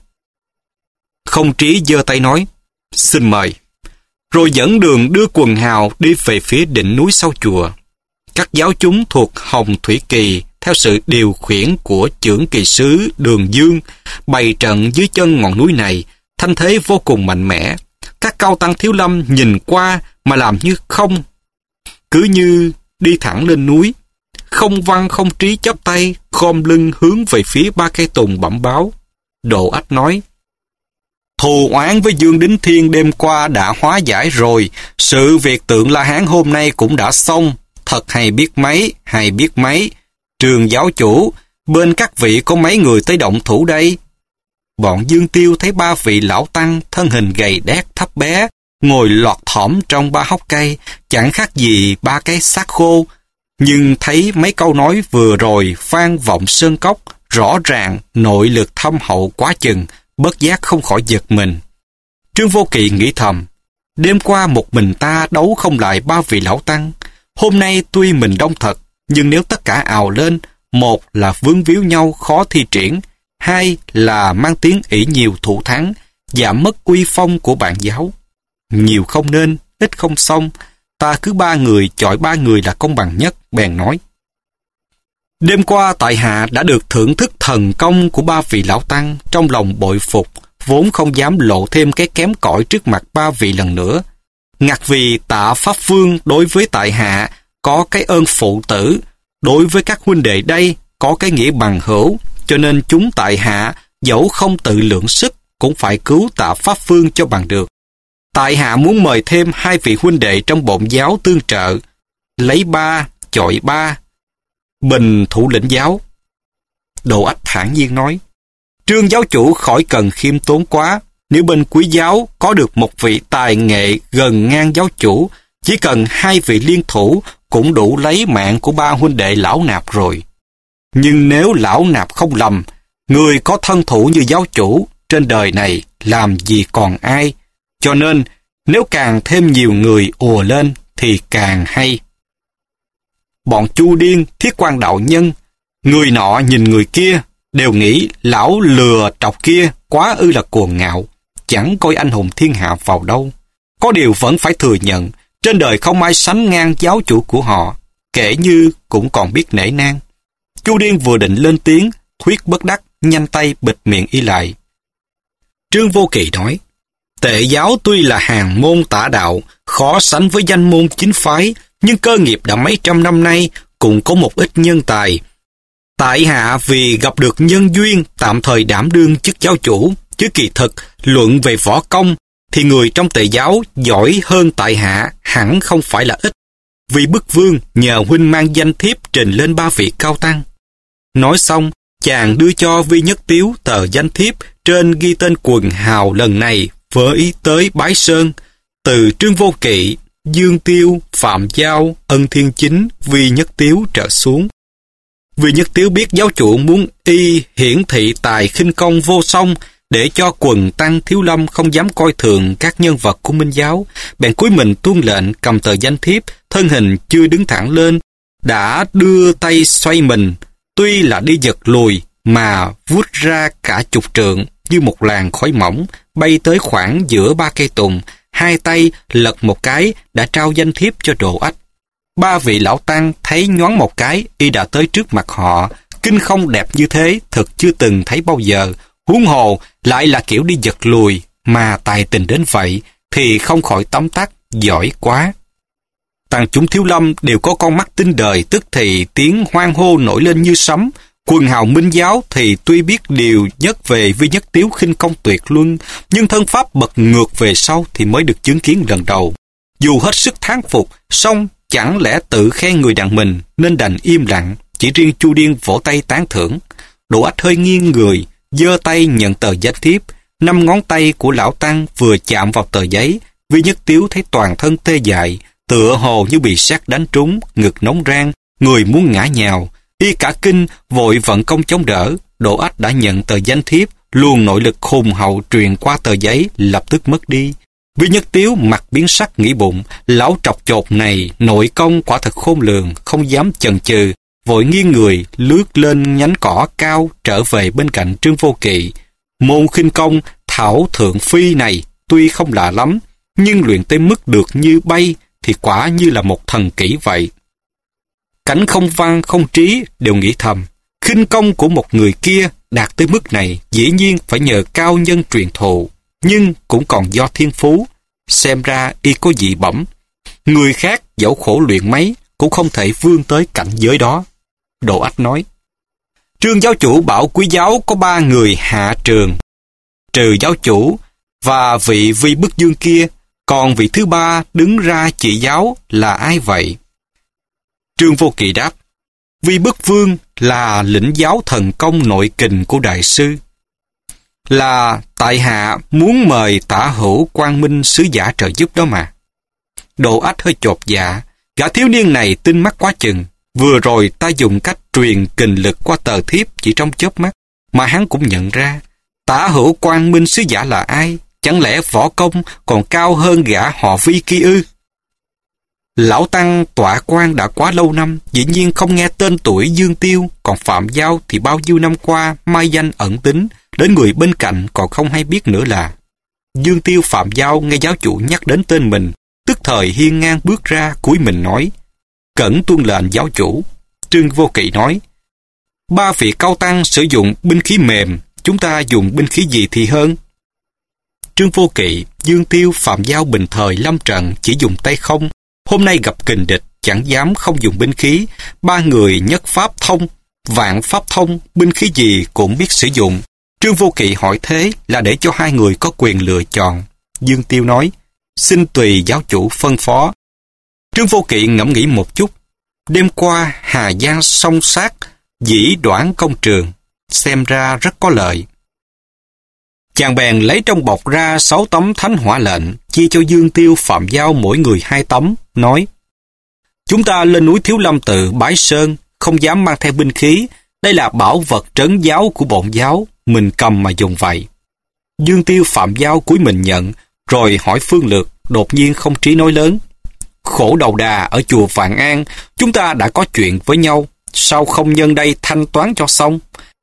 Không Trí giơ tay nói: xin mời. Rồi dẫn đường đưa quần hào đi về phía đỉnh núi sau chùa. Các giáo chúng thuộc Hồng Thủy Kỳ theo sự điều khiển của chưởng kỳ sứ Đường Dương bày trận dưới chân ngọn núi này, thanh thế vô cùng mạnh mẽ. Các cao tăng Thiếu Lâm nhìn qua mà làm như không, cứ như đi thẳng lên núi. Không văn không trí chắp tay, khom lưng hướng về phía ba cây tùng bẩm báo. Độ Ách nói: Thù oán với Dương Đính Thiên đêm qua đã hóa giải rồi, sự việc Tượng La Hán hôm nay cũng đã xong. Thật hay biết mấy. Trường giáo chủ, bên các vị có mấy người tới động thủ đây? Bọn Dương Tiêu thấy ba vị lão tăng thân hình gầy đét thấp bé, ngồi lọt thỏm trong ba hốc cây, chẳng khác gì ba cái xác khô. Nhưng thấy mấy câu nói vừa rồi vang vọng sơn cốc, rõ ràng nội lực thâm hậu quá chừng, bất giác không khỏi giật mình. Trương Vô Kỵ nghĩ thầm, đêm qua một mình ta đấu không lại ba vị lão tăng. Hôm nay tuy mình đông thật, nhưng nếu tất cả ào lên, một là vướng víu nhau khó thi triển, hai là mang tiếng ỷ nhiều thủ thắng, giảm mất uy phong của bạn giáo. Nhiều không nên, ít không xong, ta cứ ba người chọi ba người là công bằng nhất, bèn nói. Đêm qua tại hạ đã được thưởng thức thần công của ba vị lão tăng, trong lòng bội phục, vốn không dám lộ thêm cái kém cỏi trước mặt ba vị lần nữa. Ngặt vì Tạ Pháp Vương đối với tại hạ có cái ơn phụ tử, đối với các huynh đệ đây có cái nghĩa bằng hữu, cho nên chúng tại hạ dẫu không tự lượng sức cũng phải cứu Tạ Pháp Vương cho bằng được. Tại hạ muốn mời thêm hai vị huynh đệ trong bổn giáo tương trợ, lấy ba chọi ba. Bình thủ lĩnh giáo. Độ Ách thản nhiên nói, Trương giáo chủ khỏi cần khiêm tốn quá, nếu bên quý giáo có được một vị tài nghệ gần ngang giáo chủ, chỉ cần hai vị liên thủ cũng đủ lấy mạng của ba huynh đệ lão nạp rồi. Nhưng nếu lão nạp không lầm, người có thân thủ như giáo chủ trên đời này làm gì còn ai, cho nên nếu càng thêm nhiều người ùa lên thì càng hay. Bọn Chu Điên, Thiết Quan đạo nhân, người nọ nhìn người kia, đều nghĩ lão lừa trọc kia quá ư là cuồng ngạo, chẳng coi anh hùng thiên hạ vào đâu. Có điều vẫn phải thừa nhận, trên đời không ai sánh ngang giáo chủ của họ, kể như cũng còn biết nể nang. Chu Điên vừa định lên tiếng, Thuyết bất đắc, nhanh tay bịt miệng y lại. Trương Vô Kỵ nói, Tệ giáo tuy là hàng môn tả đạo, khó sánh với danh môn chính phái, nhưng cơ nghiệp đã mấy trăm năm nay cũng có một ít nhân tài. Tại hạ vì gặp được nhân duyên tạm thời đảm đương chức giáo chủ, chứ kỳ thực luận về võ công thì người trong Tề giáo giỏi hơn tại hạ hẳn không phải là ít. Vì bức vương nhờ huynh mang danh thiếp trình lên ba vị cao tăng. Nói xong, chàng đưa cho Vi Nhất Tiếu tờ danh thiếp trên ghi tên quần hào lần này với tới Bái Sơn, từ Trương Vô Kỵ, Dương Tiêu, Phạm Giao, Ân Thiên Chính, Vi Nhất Tiếu trở xuống. Vi Nhất Tiếu biết giáo chủ muốn y hiển thị tài khinh công vô song để cho quần tăng Thiếu Lâm không dám coi thường các nhân vật của Minh giáo, bèn cúi mình tuân lệnh cầm tờ danh thiếp, thân hình chưa đứng thẳng lên, đã đưa tay xoay mình, tuy là đi giật lùi mà vút ra cả chục trượng như một làn khói mỏng, bay tới khoảng giữa ba cây tùng, hai tay lật một cái đã trao danh thiếp cho Độ Ách. Ba vị lão tăng thấy nhoáng một cái, y đã tới trước mặt họ. Kinh không đẹp như thế thực chưa từng thấy bao giờ, huống hồ lại là kiểu đi giật lùi, mà tài tình đến vậy thì không khỏi tấm tắc, giỏi quá. Tăng chúng Thiếu Lâm đều có con mắt tinh đời, tức thì tiếng hoan hô nổi lên như sấm. Quần hào Minh giáo thì tuy biết điều nhất về Vi Nhất Tiếu khinh công tuyệt luân, nhưng thân pháp bật ngược về sau thì mới được chứng kiến lần đầu. Dù hết sức thán phục, song chẳng lẽ tự khen người đàn mình nên đành im lặng, chỉ riêng Chu Điên vỗ tay tán thưởng. Độ Ách hơi nghiêng người, giơ tay nhận tờ danh thiếp, 5 ngón tay của lão tăng vừa chạm vào tờ giấy, Vi Nhất Tiếu thấy toàn thân tê dại, tựa hồ như bị sét đánh trúng, ngực nóng rang, người muốn ngã nhào. Y cả kinh vội vận công chống đỡ. Độ Ách đã nhận tờ danh thiếp, luồng nội lực hùng hậu truyền qua tờ giấy lập tức mất đi. Vi Nhất Tiếu mặt biến sắc nghĩ bụng, lão trọc chột này nội công quả thật khôn lường, không dám chần chừ, vội nghiêng người lướt lên nhánh cỏ cao trở về bên cạnh Trương Vô Kỵ. Môn khinh công thảo thượng phi này tuy không lạ lắm, nhưng luyện tới mức được như bay thì quả như là một thần kỹ vậy. Cảnh không văn không trí đều nghĩ thầm, khinh công của một người kia đạt tới mức này dĩ nhiên phải nhờ cao nhân truyền thụ. nhưng cũng còn do thiên phú. Xem ra y có dị bẩm. Người khác dẫu khổ luyện mấy cũng không thể vươn tới cảnh giới đó. Độ Ách nói, Trương giáo chủ bảo quý giáo có 3 người hạ trường, trừ giáo chủ và vị Vi Bức Dương kia, còn vị thứ 3 đứng ra trị giáo là ai vậy? Trương Vô Kỵ đáp, Vi Bức Vương là lĩnh giáo thần công nội kình của đại sư. Là tại hạ muốn mời Tả Hữu Quang Minh sứ giả trợ giúp đó mà. Độ Ách hơi chột dạ, gã thiếu niên này tinh mắt quá chừng. Vừa rồi ta dùng cách truyền kình lực qua tờ thiếp chỉ trong chớp mắt, mà hắn cũng nhận ra. Tả Hữu Quang Minh sứ giả là ai? Chẳng lẽ võ công còn cao hơn gã họ Vi kia ư? Lão Tăng tọa quan đã quá lâu năm, dĩ nhiên không nghe tên tuổi Dương Tiêu, còn Phạm Giao thì bao nhiêu năm qua mai danh ẩn tính, đến người bên cạnh còn không hay biết nữa là. Dương Tiêu Phạm Giao nghe giáo chủ nhắc đến tên mình, tức thời hiên ngang bước ra cúi mình nói, cẩn tuân lệnh giáo chủ. Trương Vô Kỵ nói, 3 vị cao tăng sử dụng binh khí mềm, chúng ta dùng binh khí gì thì hơn? Trương Vô Kỵ, Dương Tiêu, Phạm Giao bình thời lâm trận chỉ dùng tay không, hôm nay gặp kình địch chẳng dám không dùng binh khí. 3 người nhất pháp thông, vạn pháp thông, binh khí gì cũng biết sử dụng. Trương Vô Kỵ hỏi thế là để cho 2 người có quyền lựa chọn. Dương Tiêu nói, xin tùy giáo chủ phân phó. Trương Vô Kỵ ngẫm nghĩ một chút. Đêm qua Hà Giang song sát, dĩ đoản công trường, xem ra rất có lợi. Chàng bèn lấy trong bọc ra 6 tấm thánh hỏa lệnh, chia cho Dương Tiêu, Phạm Giao mỗi người 2 tấm, nói, chúng ta lên núi Thiếu Lâm Tự bái sơn, không dám mang theo binh khí, đây là bảo vật trấn giáo của bổn giáo, mình cầm mà dùng vậy. Dương Tiêu, Phạm Giao cúi mình nhận, rồi hỏi phương lược, đột nhiên không trí nói lớn, khổ đầu đà ở chùa Vạn An, chúng ta đã có chuyện với nhau, sao không nhân đây thanh toán cho xong?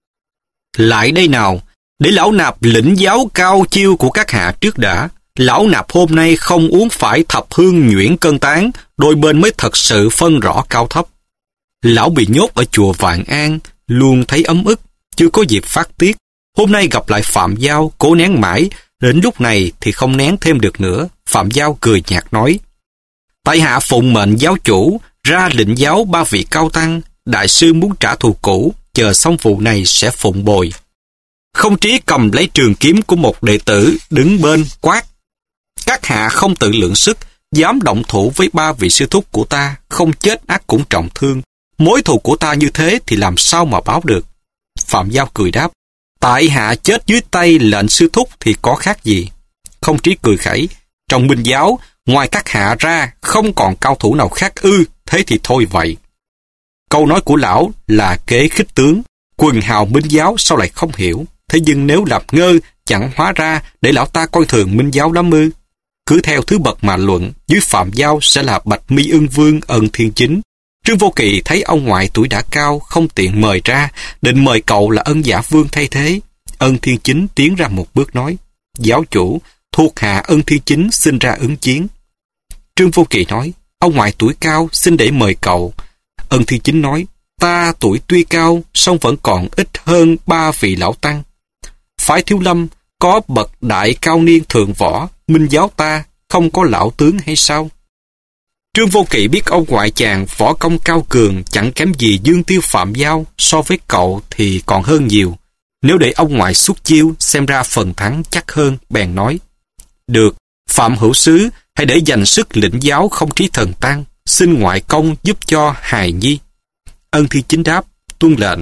Lại đây nào, để lão nạp lĩnh giáo cao chiêu của các hạ trước đã. Lão nạp hôm nay không uống phải thập hương nhuyễn cân tán, đôi bên mới thật sự phân rõ cao thấp. Lão bị nhốt ở chùa Vạn An, luôn thấy ấm ức, chưa có dịp phát tiết. Hôm nay gặp lại Phạm Giao, cố nén mãi, đến lúc này thì không nén thêm được nữa. Phạm Giao cười nhạt nói, tại hạ phụng mệnh giáo chủ, ra lĩnh giáo 3 vị cao tăng, đại sư muốn trả thù cũ, chờ xong vụ này sẽ phụng bồi. Không trí cầm lấy trường kiếm của một đệ tử đứng bên quát, các hạ không tự lượng sức, dám động thủ với 3 vị sư thúc của ta, không chết ắt cũng trọng thương. Mối thù của ta như thế thì làm sao mà báo được? Phạm Giao cười đáp, tại hạ chết dưới tay lệnh sư thúc thì có khác gì? Không trí cười khẩy, trong binh giáo, ngoài các hạ ra, không còn cao thủ nào khác ư, thế thì thôi vậy. Câu nói của lão là kế khích tướng, quần hào Minh giáo sao lại không hiểu? Thế nhưng nếu làm ngơ, chẳng hóa ra để lão ta coi thường Minh giáo lắm ư? Cứ theo thứ bậc mà luận, dưới Phạm Giao sẽ là Bạch Mi Ưng Vương Ân Thiên Chính. Trương Vô Kỵ thấy ông ngoại tuổi đã cao, không tiện mời ra, định mời cậu là Ân Giả Vương thay thế. Ân Thiên Chính tiến ra một bước nói, giáo chủ, thuộc hạ Ân Thiên Chính xin ra ứng chiến. Trương Vô Kỵ nói, ông ngoại tuổi cao, xin để mời cậu. Ân Thiên Chính nói, ta tuổi tuy cao, song vẫn còn ít hơn 3 vị lão tăng. Phái Thiếu Lâm có bậc đại cao niên thượng võ, Minh giáo ta không có lão tướng hay sao? Trương Vô Kỵ biết ông ngoại chàng võ công cao cường, chẳng kém gì Dương Tiêu Phạm Giao, so với cậu thì còn hơn nhiều. Nếu để ông ngoại xuất chiêu, xem ra phần thắng chắc hơn, bèn nói, được, Phạm hữu sứ, hãy để dành sức lĩnh giáo không trí thần tăng, xin ngoại công giúp cho hài nhi. Ân Thiên Chính đáp, tuân lệnh.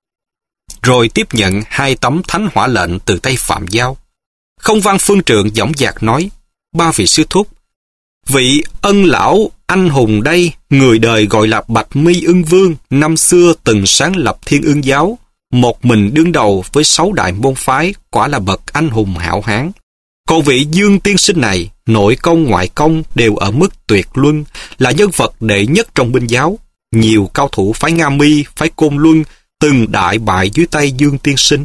Rồi tiếp nhận 2 tấm thánh hỏa lệnh từ tay Phạm Giao. Không Văn Phương Trượng dõng dạc nói, 3 vị sư thúc, vị Ân lão anh hùng đây, người đời gọi là Bạch Mi Ưng Vương, năm xưa từng sáng lập Thiên Ưng giáo, một mình đương đầu với 6 đại môn phái, quả là bậc anh hùng hảo hán. Còn vị Dương tiên sinh này, nội công ngoại công đều ở mức tuyệt luân, là nhân vật đệ nhất trong binh giáo. Nhiều cao thủ phái Nga Mi, phái Côn Luân từng đại bại dưới tay Dương tiên sinh.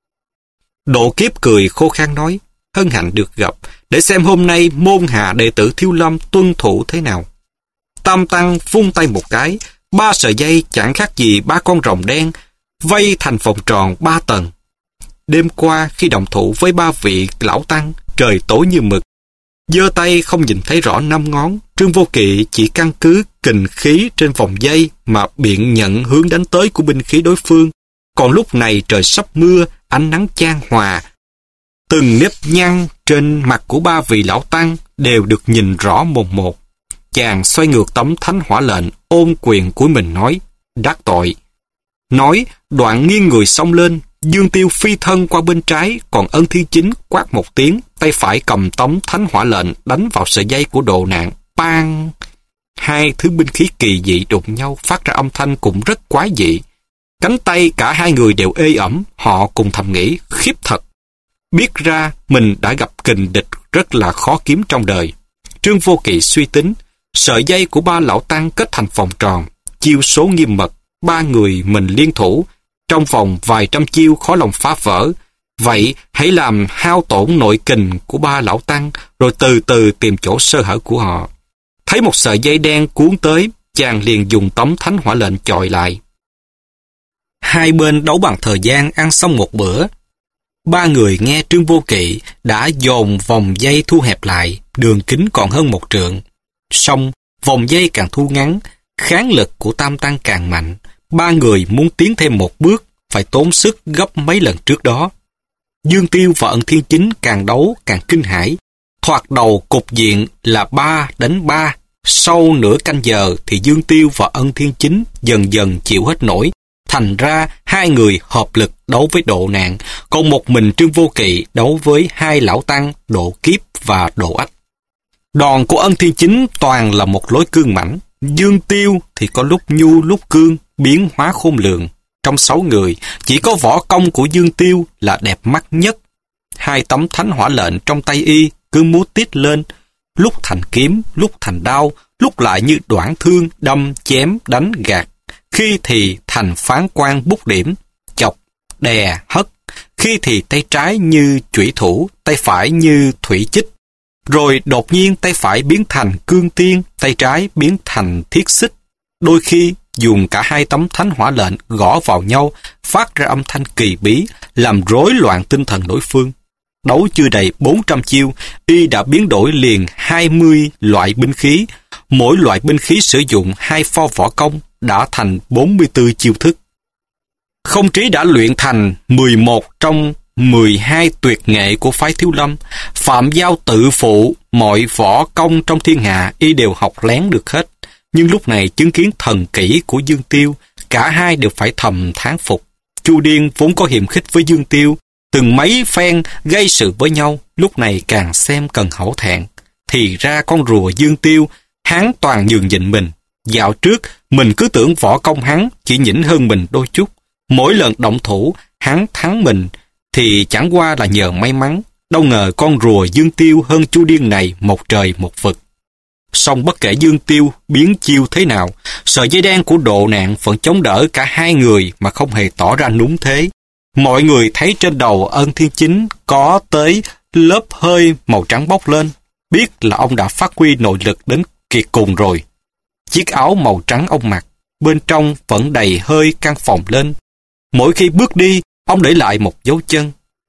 Độ Kiếp cười khô khan nói, hân hạnh được gặp, để xem hôm nay môn hạ đệ tử Thiếu Lâm tuân thủ thế nào. Tam Tăng vung tay một cái, 3 sợi dây chẳng khác gì 3 con rồng đen, vây thành vòng tròn 3 tầng. Đêm qua khi đồng thủ với 3 vị lão tăng, trời tối như mực. Giơ tay không nhìn thấy rõ 5 ngón, Trương Vô Kỵ chỉ căn cứ kình khí trên vòng dây mà biện nhận hướng đánh tới của binh khí đối phương. Còn lúc này trời sắp mưa, ánh nắng chan hòa. Từng nếp nhăn trên mặt của 3 vị lão tăng đều được nhìn rõ mồn một. Chàng xoay ngược tấm thánh hỏa lệnh, ôm quyền của mình nói, đắc tội. Nói, đoạn nghiêng người xông lên, Dương Tiêu phi thân qua bên trái, còn Ân Thiên Chính quát một tiếng, tay phải cầm tấm thánh hỏa lệnh đánh vào sợi dây của Đồ Nạn. Bang! 2 thứ binh khí kỳ dị đụng nhau, phát ra âm thanh cũng rất quái dị. Cánh tay cả 2 người đều ê ẩm, họ cùng thầm nghĩ, khiếp thật. Biết ra mình đã gặp kình địch rất là khó kiếm trong đời. Trương Vô Kỵ suy tính, sợi dây của 3 lão tăng kết thành vòng tròn, chiêu số nghiêm mật, 3 người mình liên thủ, trong vòng vài trăm chiêu khó lòng phá vỡ. Vậy hãy làm hao tổn nội kình của 3 lão tăng, rồi từ từ tìm chỗ sơ hở của họ. Thấy một sợi dây đen cuốn tới, chàng liền dùng tấm thánh hỏa lệnh chọi lại. 2 bên đấu bằng thời gian ăn xong một bữa. 3 người nghe Trương Vô Kỵ đã dồn vòng dây thu hẹp lại, đường kính còn hơn 1 trượng. Song vòng dây càng thu ngắn, kháng lực của tam tăng càng mạnh. 3 người muốn tiến thêm một bước, phải tốn sức gấp mấy lần trước đó. Dương Tiêu và Ân Thiên Chính càng đấu càng kinh hãi. Thoạt đầu cục diện là 3 đánh 3. Sau nửa canh giờ thì Dương Tiêu và Ân Thiên Chính dần dần chịu hết nổi. Thành ra 2 người hợp lực đấu với Độ Nạn, còn một mình Trương Vô Kỵ đấu với 2 lão tăng Độ Kiếp và Độ Ách. Đòn của Ân Thiên Chính toàn là một lối cương mãnh. Dương Tiêu thì có lúc nhu lúc cương, biến hóa khôn lường. Trong 6 người, chỉ có võ công của Dương Tiêu là đẹp mắt nhất. 2 tấm thánh hỏa lệnh trong tay y cứ múa tít lên, lúc thành kiếm, lúc thành đao, lúc lại như đoạn thương, đâm, chém, đánh, gạt. Khi thì thành phán quan bút điểm, chọc, đè, hất. Khi thì tay trái như chủy thủ, tay phải như thủy chích. Rồi đột nhiên tay phải biến thành cương tiên, tay trái biến thành thiết xích. Đôi khi dùng cả 2 tấm thánh hỏa lệnh gõ vào nhau, phát ra âm thanh kỳ bí, làm rối loạn tinh thần đối phương. Đấu chưa đầy 400 chiêu, y đã biến đổi liền 20 loại binh khí. Mỗi loại binh khí sử dụng 2 pho võ công, đã thành 44 chiêu thức. Không trí đã luyện thành 11 trong 12 tuyệt nghệ của phái Thiếu Lâm. Phạm Giao tự phụ, mọi võ công trong thiên hạ y đều học lén được hết. Nhưng lúc này chứng kiến thần kỹ của Dương Tiêu, cả 2 đều phải thầm thán phục. Chu Điên vốn có hiềm khích với Dương Tiêu, từng mấy phen gây sự với nhau, lúc này càng xem cần hổ thẹn. Thì ra con rùa Dương Tiêu, hắn toàn nhường nhịn mình. Dạo trước, mình cứ tưởng võ công hắn chỉ nhỉnh hơn mình đôi chút. Mỗi lần động thủ, hắn thắng mình, thì chẳng qua là nhờ may mắn. Đâu ngờ con rùa Dương Tiêu hơn Chu Điên này một trời một vực. Song bất kể Dương Tiêu biến chiêu thế nào, sợi dây đen của Độ Nạn vẫn chống đỡ cả 2 người mà không hề tỏ ra núng thế. Mọi người thấy trên đầu Ân Thiên Chính có tới lớp hơi màu trắng bốc lên, biết là ông đã phát huy nội lực đến kiệt cùng rồi. Chiếc áo màu trắng ông mặc, bên trong vẫn đầy hơi căng phồng lên. Mỗi khi bước đi, ông để lại một dấu chân.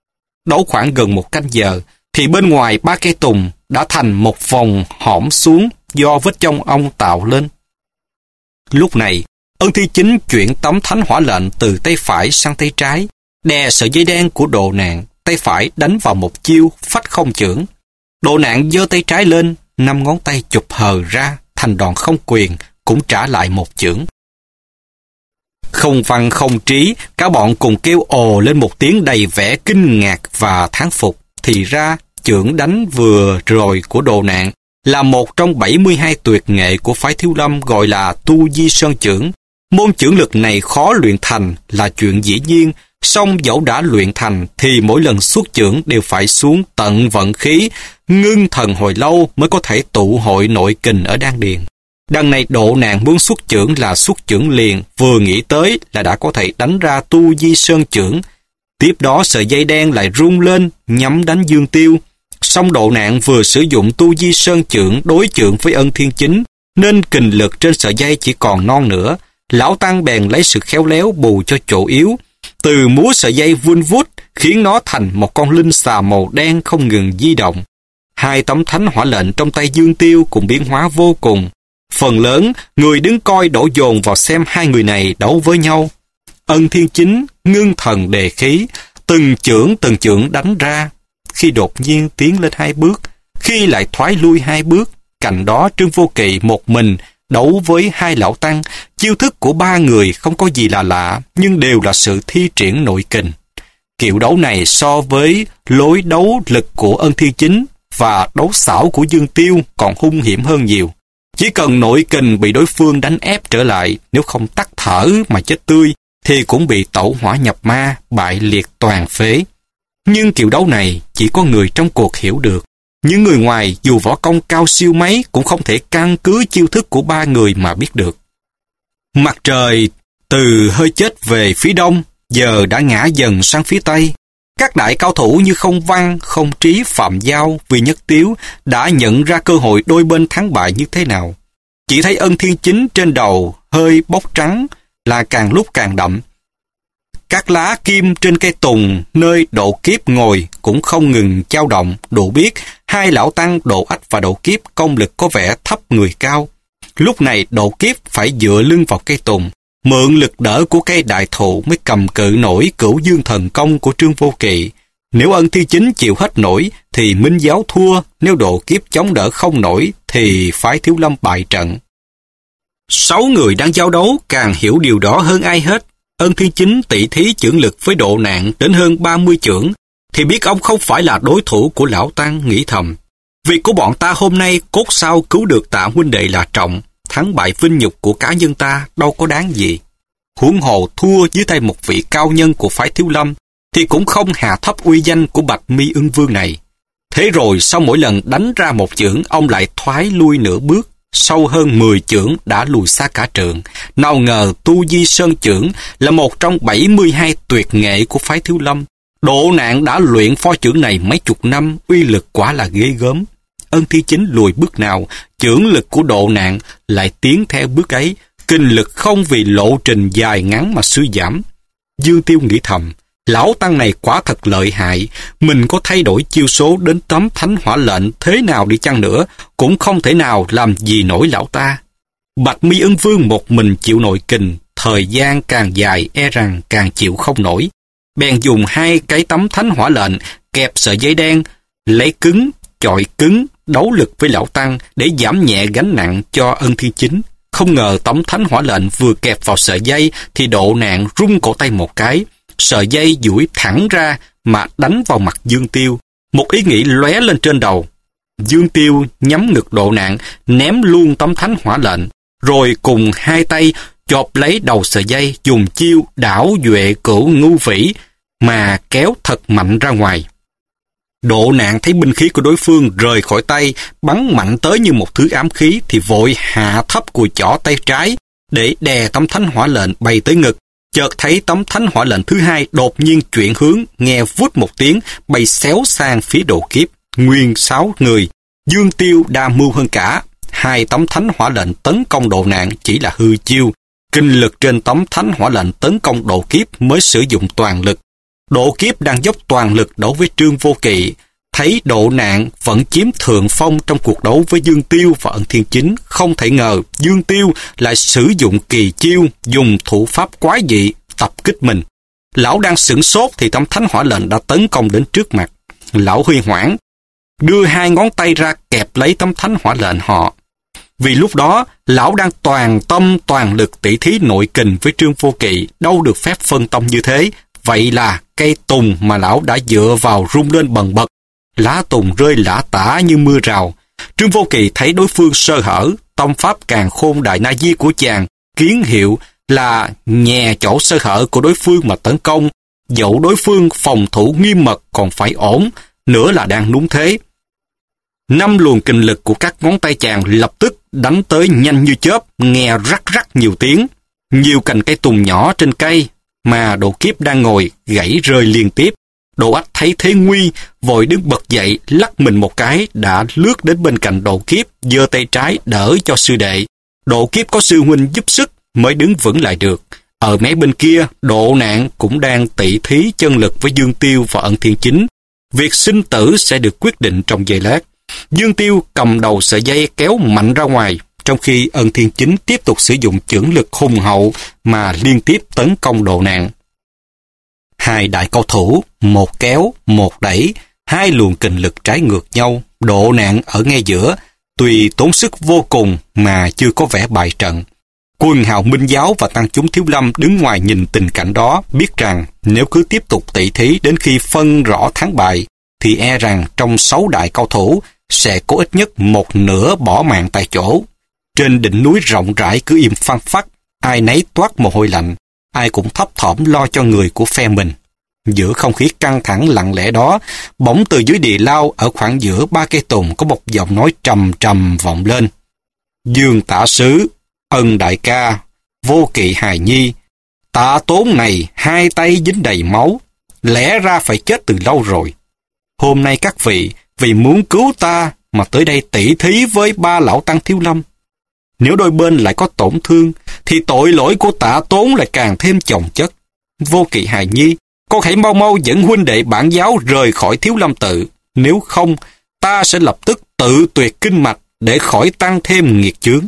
Đấu khoảng gần 1 canh giờ, thì bên ngoài 3 cây tùng đã thành một vòng hõm xuống do vết chông ông tạo lên. Lúc này, Ân Thiên Chính chuyển tấm thánh hỏa lệnh từ tay phải sang tay trái, đè sợi dây đen của Độ Nạn, tay phải đánh vào một chiêu phách không chưởng. Độ Nạn giơ tay trái lên, 5 ngón tay chụp hờ ra, thành đòn không quyền, cũng trả lại một chưởng. Không văn không trí, cả bọn cùng kêu ồ lên một tiếng đầy vẻ kinh ngạc và thán phục. Thì ra, chưởng đánh vừa rồi của Độ Nạn là một trong 72 tuyệt nghệ của phái Thiếu Lâm, gọi là Tu Di Sơn chưởng. Môn chưởng lực này khó luyện thành là chuyện dĩ nhiên, song dẫu đã luyện thành thì mỗi lần xuất chưởng đều phải xuống tận vận khí, ngưng thần hồi lâu mới có thể tụ hội nội kình ở đan điền. Đằng này Độ Nạn muốn xuất chưởng là xuất chưởng liền, vừa nghĩ tới là đã có thể đánh ra Tu Di Sơn chưởng. Tiếp đó sợi dây đen lại rung lên nhắm đánh Dương Tiêu. Song Độ Nạn vừa sử dụng Tu Di Sơn chưởng đối chưởng với Ân Thiên Chính, nên kình lực trên sợi dây chỉ còn non nữa. Lão Tăng bèn lấy sự khéo léo bù cho chỗ yếu. Từ múa sợi dây vun vút, khiến nó thành một con linh xà màu đen không ngừng di động. Hai tấm thánh hỏa lệnh trong tay Dương Tiêu cũng biến hóa vô cùng. Phần lớn, người đứng coi đổ dồn vào xem hai người này đấu với nhau. Ân Thiên Chính ngưng thần đề khí, từng chưởng đánh ra. Khi đột nhiên tiến lên 2 bước, khi lại thoái lui 2 bước, cạnh đó Trương Vô Kỵ một mình đấu với 2 lão tăng. Chiêu thức của 3 người không có gì là lạ, nhưng đều là sự thi triển nội kình. Kiểu đấu này so với lối đấu lực của Ân Thiên Chính và đấu xảo của Dương Tiêu còn hung hiểm hơn nhiều. Chỉ cần nội kình bị đối phương đánh ép trở lại, nếu không tắt thở mà chết tươi, thì cũng bị tẩu hỏa nhập ma, bại liệt toàn phế. Nhưng kiểu đấu này chỉ có người trong cuộc hiểu được. Những người ngoài dù võ công cao siêu mấy cũng không thể căn cứ chiêu thức của 3 người mà biết được. Mặt trời từ hơi chết về phía đông, giờ đã ngã dần sang phía tây. Các đại cao thủ như Không Văn, Không Trí, Phạm Giao, Vi Nhất Tiếu đã nhận ra cơ hội đôi bên thắng bại như thế nào. Chỉ thấy Ân Thiên Chính trên đầu hơi bốc trắng là càng lúc càng đậm. Các lá kim trên cây tùng nơi Độ Kiếp ngồi cũng không ngừng dao động, đủ biết 2 lão tăng Độ Ách và Độ Kiếp công lực có vẻ thấp người cao. Lúc này Độ Kiếp phải dựa lưng vào cây tùng, mượn lực đỡ của cây đại thụ mới cầm cự nổi Cửu Dương thần công của Trương Vô Kỵ. Nếu Ân Thiên Chính chịu hết nổi thì Minh Giáo thua, nếu Độ Kiếp chống đỡ không nổi thì phái Thiếu Lâm bại trận. 6 người đang giao đấu càng hiểu điều đó hơn ai hết. Ân Thiên Chính tỷ thí chưởng lực với Độ Nạn đến hơn 30 chưởng, thì biết ông không phải là đối thủ của lão tăng, nghĩ thầm. Việc của bọn ta hôm nay cốt sao cứu được Tạ huynh đệ là trọng, thắng bại vinh nhục của cá nhân ta đâu có đáng gì. Huống hồ thua dưới tay một vị cao nhân của phái Thiếu Lâm, thì cũng không hạ thấp uy danh của Bạch Mi Ưng Vương này. Thế rồi sau mỗi lần đánh ra một chưởng, ông lại thoái lui nửa bước, sâu hơn 10 chưởng đã lùi xa cả trường. Nào ngờ Tu Di Sơn chưởng là một trong 72 tuyệt nghệ của phái Thiếu Lâm. Độ Nạn đã luyện pho chưởng này mấy chục năm, uy lực quả là ghê gớm. Ân Thiên Chính lùi bước nào, chưởng lực của Độ Nạn lại tiến theo bước ấy, kinh lực không vì lộ trình dài ngắn mà suy giảm. Dương Tiêu nghĩ thầm, lão tăng này quả thật lợi hại, mình có thay đổi chiêu số đến tấm thánh hỏa lệnh thế nào đi chăng nữa, cũng không thể nào làm gì nổi lão ta. Bạch Mi Ưng Vương một mình chịu nội kình, thời gian càng dài e rằng càng chịu không nổi. Bèn dùng 2 cái tấm thánh hỏa lệnh kẹp sợi dây đen, lấy cứng, chọi cứng, đấu lực với lão tăng để giảm nhẹ gánh nặng cho Ân Thiên Chính. Không ngờ tấm thánh hỏa lệnh vừa kẹp vào sợi dây thì Độ Nạn rung cổ tay một cái, sợi dây duỗi thẳng ra mà đánh vào mặt Dương Tiêu. Một ý nghĩ lóe lên trên đầu. Dương Tiêu nhắm ngực Độ Nạn, ném luôn tấm thánh hỏa lệnh, rồi cùng 2 tay chộp lấy đầu sợi dây, dùng chiêu đảo duệ cửu ngưu vĩ mà kéo thật mạnh ra ngoài. Độ Nạn thấy binh khí của đối phương rời khỏi tay, bắn mạnh tới như một thứ ám khí, thì vội hạ thấp cùi chỏ tay trái để đè tấm thánh hỏa lệnh bay tới ngực. Chợt thấy tấm thánh hỏa lệnh thứ 2 đột nhiên chuyển hướng, nghe vút một tiếng, bay xéo sang phía Độ Kiếp. Nguyên 6 người, Dương Tiêu đa mưu hơn cả. 2 tấm thánh hỏa lệnh tấn công Độ Nạn chỉ là hư chiêu. Kinh lực trên tấm thánh hỏa lệnh tấn công Độ Kiếp mới sử dụng toàn lực. Độ Kiếp đang dốc toàn lực đấu với Trương Vô Kỵ, thấy Độ Nạn vẫn chiếm thượng phong trong cuộc đấu với Dương Tiêu và Ân Thiên Chính, không thể ngờ Dương Tiêu lại sử dụng kỳ chiêu, dùng thủ pháp quái dị tập kích mình. Lão đang sửng sốt thì tấm thánh hỏa lệnh đã tấn công đến trước mặt. Lão huy hoảng, đưa 2 ngón tay ra kẹp lấy tấm thánh hỏa lệnh họ. Vì lúc đó, lão đang toàn tâm toàn lực tỉ thí nội kình với Trương Vô Kỵ, đâu được phép phân tâm như thế. Vậy là cây tùng mà lão đã dựa vào rung lên bần bật, lá tùng rơi lả tả như mưa rào. Trương Vô Kỵ thấy đối phương sơ hở, tâm pháp càn khôn đại na di của chàng kiến hiệu là nhè chỗ sơ hở của đối phương mà tấn công. Dẫu đối phương phòng thủ nghiêm mật còn phải ổn, nữa là đang núng thế. 5 luồng kinh lực của các ngón tay chàng lập tức đánh tới nhanh như chớp, nghe rắc rắc nhiều tiếng. Nhiều cành cây tùng nhỏ trên cây mà Độ Kiếp đang ngồi gãy rơi liên tiếp. Độ Ách thấy thế nguy, vội đứng bật dậy, lắc mình một cái, đã lướt đến bên cạnh Độ Kiếp, giơ tay trái đỡ cho sư đệ. Độ Kiếp có sư huynh giúp sức mới đứng vững lại được. Ở mé bên kia, Độ Nạn cũng đang tỉ thí chân lực với Dương Tiêu và Ân Thiên Chính. Việc sinh tử sẽ được quyết định trong giây lát. Dương Tiêu cầm đầu sợi dây kéo mạnh ra ngoài, trong khi Ân Thiên Chính tiếp tục sử dụng chưởng lực hùng hậu mà liên tiếp tấn công Độ Nạn. Hai đại cao thủ, một kéo, một đẩy, hai luồng kình lực trái ngược nhau. Độ Nạn ở ngay giữa, tuy tốn sức vô cùng mà chưa có vẻ bại trận. Quần hào Minh Giáo và tăng chúng Thiếu Lâm đứng ngoài nhìn tình cảnh đó, biết rằng nếu cứ tiếp tục tỉ thí đến khi phân rõ thắng bại, thì e rằng trong 6 đại cao thủ sẽ có ít nhất một nửa bỏ mạng tại chỗ. Trên đỉnh núi rộng rãi cứ im phăng phắc, ai nấy toát mồ hôi lạnh, ai cũng thấp thỏm lo cho người của phe mình. Giữa không khí căng thẳng lặng lẽ đó, bỗng từ dưới địa lao ở khoảng giữa 3 cây tùng có một giọng nói trầm trầm vọng lên. Dương tả sứ, Ân đại ca, Vô Kỵ hài nhi, Tạ Tốn này hai tay dính đầy máu, lẽ ra phải chết từ lâu rồi. Hôm nay các vị vì muốn cứu ta mà tới đây tỉ thí với 3 lão tăng Thiếu Lâm. Nếu đôi bên lại có tổn thương, thì tội lỗi của Tạ Tốn lại càng thêm chồng chất. Vô Kỵ hài nhi, con hãy mau mau dẫn huynh đệ bản giáo rời khỏi Thiếu Lâm tự. Nếu không, ta sẽ lập tức tự tuyệt kinh mạch để khỏi tăng thêm nghiệt chướng.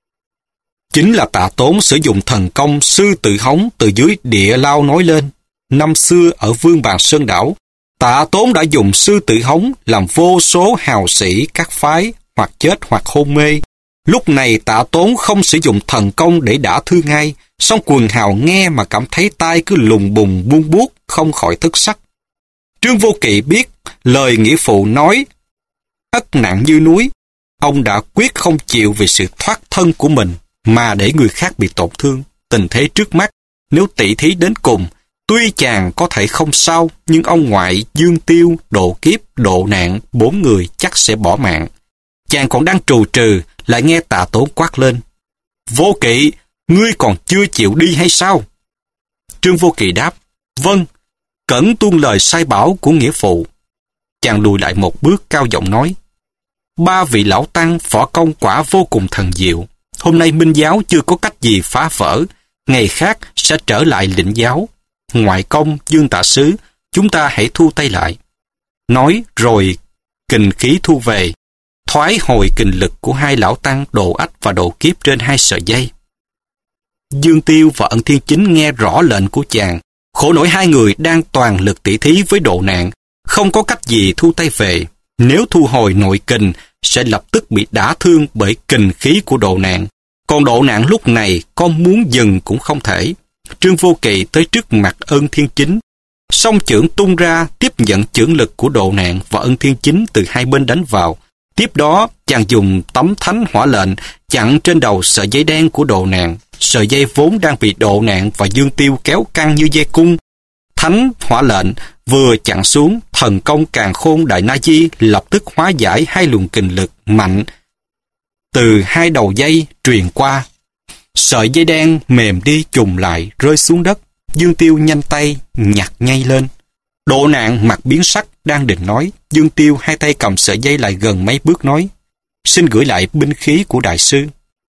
Chính là Tạ Tốn sử dụng thần công sư tự hống từ dưới địa lao nói lên. Năm xưa ở Vương Bàn Sơn Đảo, Tạ Tốn đã dùng sư tự hống làm vô số hào sĩ các phái hoặc chết hoặc hôn mê. Lúc này Tạ Tốn không sử dụng thần công để đả thương ngay, song quần hào nghe mà cảm thấy tai cứ lùng bùng buông buốt, không khỏi thức sắc. Trương Vô Kỵ biết lời nghĩa phụ nói ất nặng như núi, ông đã quyết không chịu vì sự thoát thân của mình mà để người khác bị tổn thương. Tình thế trước mắt, nếu tỉ thí đến cùng, tuy chàng có thể không sao, nhưng ông ngoại, Dương Tiêu, Độ Kiếp, Độ Nạn, 4 người chắc sẽ bỏ mạng. Chàng còn đang trù trừ, lại nghe Tạ Tốn quát lên. Vô Kỵ, ngươi còn chưa chịu đi hay sao? Trương Vô Kỵ đáp, vâng, cẩn tuân lời sai bảo của nghĩa phụ. Chàng lùi lại một bước cao giọng nói, 3 vị lão tăng võ công quả vô cùng thần diệu. Hôm nay Minh Giáo chưa có cách gì phá vỡ, ngày khác sẽ trở lại lĩnh giáo. Ngoại công, Dương tả sứ, chúng ta hãy thu tay lại. Nói rồi kình khí thu về, thoái hồi kình lực của hai lão tăng Độ Ách và Độ Kiếp trên 2 sợi dây. Dương Tiêu và Ân Thiên Chính nghe rõ lệnh của chàng, khổ nổi hai người đang toàn lực tỉ thí với Độ Nạn, không có cách gì thu tay về. Nếu thu hồi nội kình, sẽ lập tức bị đả thương bởi kình khí của Độ Nạn. Còn Độ Nạn lúc này có muốn dừng cũng không thể. Trương Vô Kỵ tới trước mặt Ân Thiên Chính, song chưởng tung ra tiếp nhận chưởng lực của Độ Nạn và Ân Thiên Chính từ hai bên đánh vào. Tiếp đó, chàng dùng tấm thánh hỏa lệnh chặn trên đầu sợi dây đen của Độ Nạn. Sợi dây vốn đang bị Độ Nạn và Dương Tiêu kéo căng như dây cung. Thánh hỏa lệnh vừa chặn xuống, thần công Càn Khôn Đại Na Di lập tức hóa giải hai luồng kình lực mạnh từ hai đầu dây truyền qua. Sợi dây đen mềm đi chùng lại rơi xuống đất. Dương Tiêu nhanh tay nhặt ngay lên. Độ Nạn mặt biến sắc đang định nói, Dương Tiêu hai tay cầm sợi dây lại gần mấy bước nói, xin gửi lại binh khí của đại sư.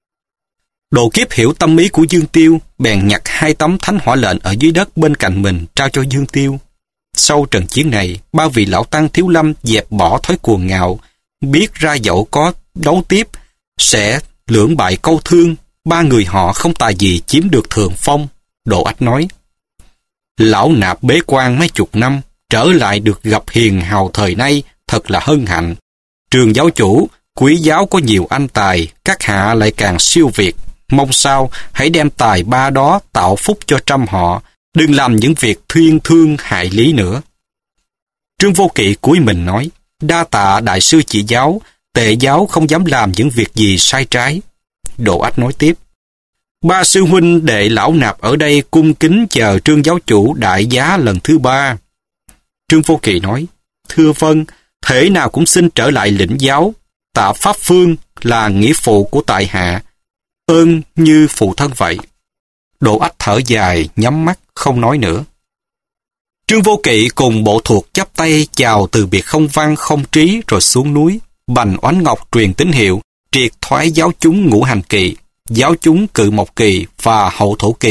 Độ Kiếp hiểu tâm ý của Dương Tiêu, bèn nhặt 2 tấm thánh hỏa lệnh ở dưới đất bên cạnh mình trao cho Dương Tiêu. Sau trận chiến này, 3 vị lão tăng Thiếu Lâm dẹp bỏ thói cuồng ngạo, biết ra dẫu có đấu tiếp sẽ lưỡng bại câu thương. 3 người họ không tài gì chiếm được thượng phong. Độ Ách nói, lão nạp bế quan mấy chục năm, trở lại được gặp hiền hào thời nay, thật là hân hạnh. Trường giáo chủ, quý giáo có nhiều anh tài, các hạ lại càng siêu việt. Mong sao hãy đem tài ba đó tạo phúc cho trăm họ, đừng làm những việc thuyên thương hại lý nữa. Trương Vô Kỵ cúi mình nói, đa tạ đại sư chỉ giáo, Tệ giáo không dám làm những việc gì sai trái. Độ Ách nói tiếp, 3 sư huynh đệ lão nạp ở đây cung kính chờ Trương giáo chủ đại giá lần thứ 3. Trương Vô Kỵ nói, thưa vâng, thể nào cũng xin trở lại lĩnh giáo. Tạ Pháp Phương là nghĩa phụ của tại hạ, ơn như phụ thân vậy. Độ Ách thở dài, nhắm mắt, không nói nữa. Trương Vô Kỵ cùng bộ thuộc chắp tay chào từ biệt không văn không trí rồi xuống núi. Bành Oánh Ngọc truyền tín hiệu, triệt thoái giáo chúng Ngũ Hành Kỳ, giáo chúng Cự Mộc Kỳ và Hậu Thổ Kỳ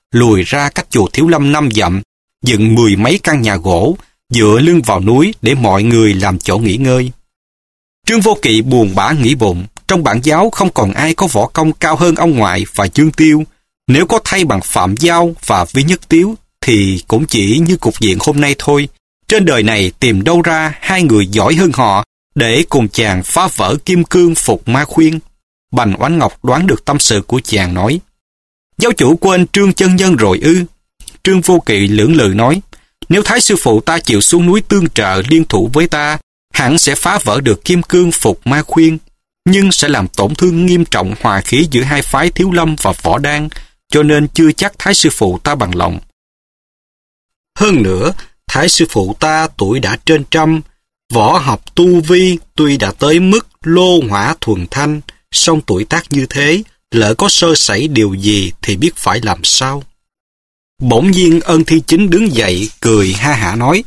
lùi ra cách chùa Thiếu Lâm 5 dặm, dựng 10 mấy căn nhà gỗ, dựa lưng vào núi để mọi người làm chỗ nghỉ ngơi. Trương Vô Kỵ buồn bã nghĩ bụng, trong bản giáo không còn ai có võ công cao hơn ông ngoại và Dương Tiêu. Nếu có thay bằng Phạm Giao và Vi Nhất Tiếu thì cũng chỉ như cục diện hôm nay thôi. Trên đời này tìm đâu ra hai người giỏi hơn họ để cùng chàng phá vỡ kim cương phục ma khuyên. Bành Oánh Ngọc đoán được tâm sự của chàng nói: Giáo chủ quên Trương chân nhân rồi ư? Trương Vô Kỵ lưỡng lự nói: Nếu Thái sư phụ ta chịu xuống núi tương trợ liên thủ với ta, hẳn sẽ phá vỡ được kim cương phục ma khuyên, nhưng sẽ làm tổn thương nghiêm trọng hòa khí giữa hai phái Thiếu Lâm và Võ Đan, cho nên chưa chắc Thái sư phụ ta bằng lòng. Hơn nữa, Thái sư phụ ta tuổi đã trên trăm, võ học tu vi tuy đã tới mức lô hỏa thuần thanh, song tuổi tác như thế, lỡ có sơ sẩy điều gì thì biết phải làm sao. Bỗng nhiên Ân Thiên Chính đứng dậy, cười ha hả nói: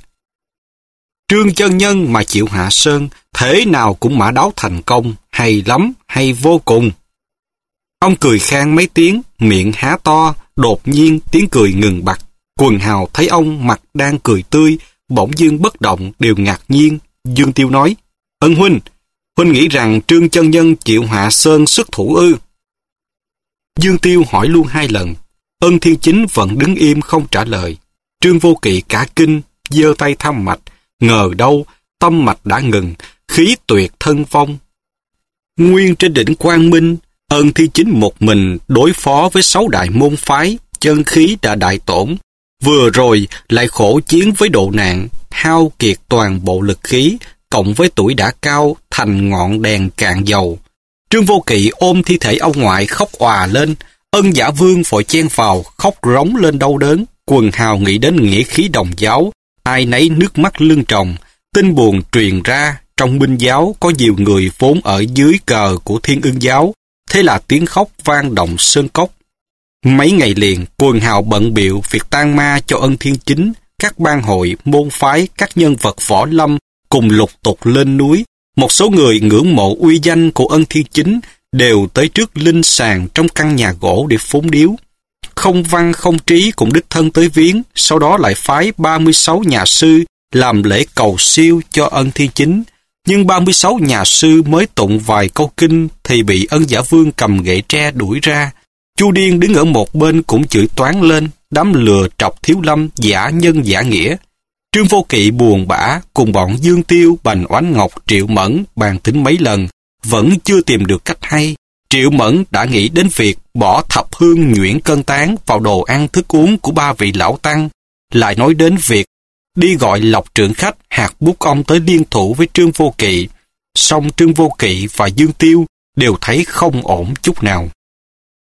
Trương chân nhân mà chịu hạ sơn, thế nào cũng mã đáo thành công, hay lắm, hay vô cùng. Ông cười khan mấy tiếng, miệng há to, đột nhiên tiếng cười ngừng bặt. Quần hào thấy ông mặt đang cười tươi, bỗng dưng bất động, đều ngạc nhiên. Dương Tiêu nói: Ân huynh nghĩ rằng Trương chân nhân chịu hạ sơn xuất thủ ư? Dương Tiêu hỏi luôn 2 lần. Ân Thiên Chính vẫn đứng im không trả lời. Trương Vô Kỵ cả kinh, giơ tay thăm mạch, ngờ đâu tâm mạch đã ngừng, khí tuyệt thân vong. Nguyên trên đỉnh Quang Minh, Ân Thiên Chính một mình đối phó với 6 đại môn phái, chân khí đã đại tổn. Vừa rồi lại khổ chiến với độ nạn, hao kiệt toàn bộ lực khí, cộng với tuổi đã cao thành ngọn đèn cạn dầu. Trương Vô Kỵ ôm thi thể ông ngoại khóc òa lên. Ân Giả Vương vội chen vào khóc rống lên đau đớn. Quần hào nghĩ đến nghĩa khí đồng giáo, ai nấy nước mắt lưng tròng. Tin buồn truyền ra, trong Minh giáo có nhiều người vốn ở dưới cờ của Thiên Ưng giáo, thế là tiếng khóc vang động sơn cốc. Mấy ngày liền, quần hào bận bịu việc tang ma cho Ân Thiên Chính. Các ban hội, môn phái, các nhân vật võ lâm cùng lục tục lên núi. Một số người ngưỡng mộ uy danh của Ân Thiên Chính đều tới trước linh sàng trong căn nhà gỗ để phúng điếu. Không Văn Không Trí cũng đích thân tới viếng, sau đó lại phái 36 nhà sư làm lễ cầu siêu cho Ân Thiên Chính. Nhưng 36 nhà sư mới tụng vài câu kinh thì bị Ân Giả Vương cầm gậy tre đuổi ra. Chu Điên đứng ở một bên cũng chửi toán lên, đám lừa trọc Thiếu Lâm giả nhân giả nghĩa. Trương Vô Kỵ buồn bã cùng bọn Dương Tiêu, Bành Oánh Ngọc, Triệu Mẫn bàn tính mấy lần, vẫn chưa tìm được cách hay. Triệu Mẫn đã nghĩ đến việc bỏ thập hương nhuyễn cân tán vào đồ ăn thức uống của 3 vị lão tăng, lại nói đến việc đi gọi Lộc trưởng khách Hạt Bút Ông tới liên thủ với Trương Vô Kỵ. Song Trương Vô Kỵ và Dương Tiêu đều thấy không ổn chút nào.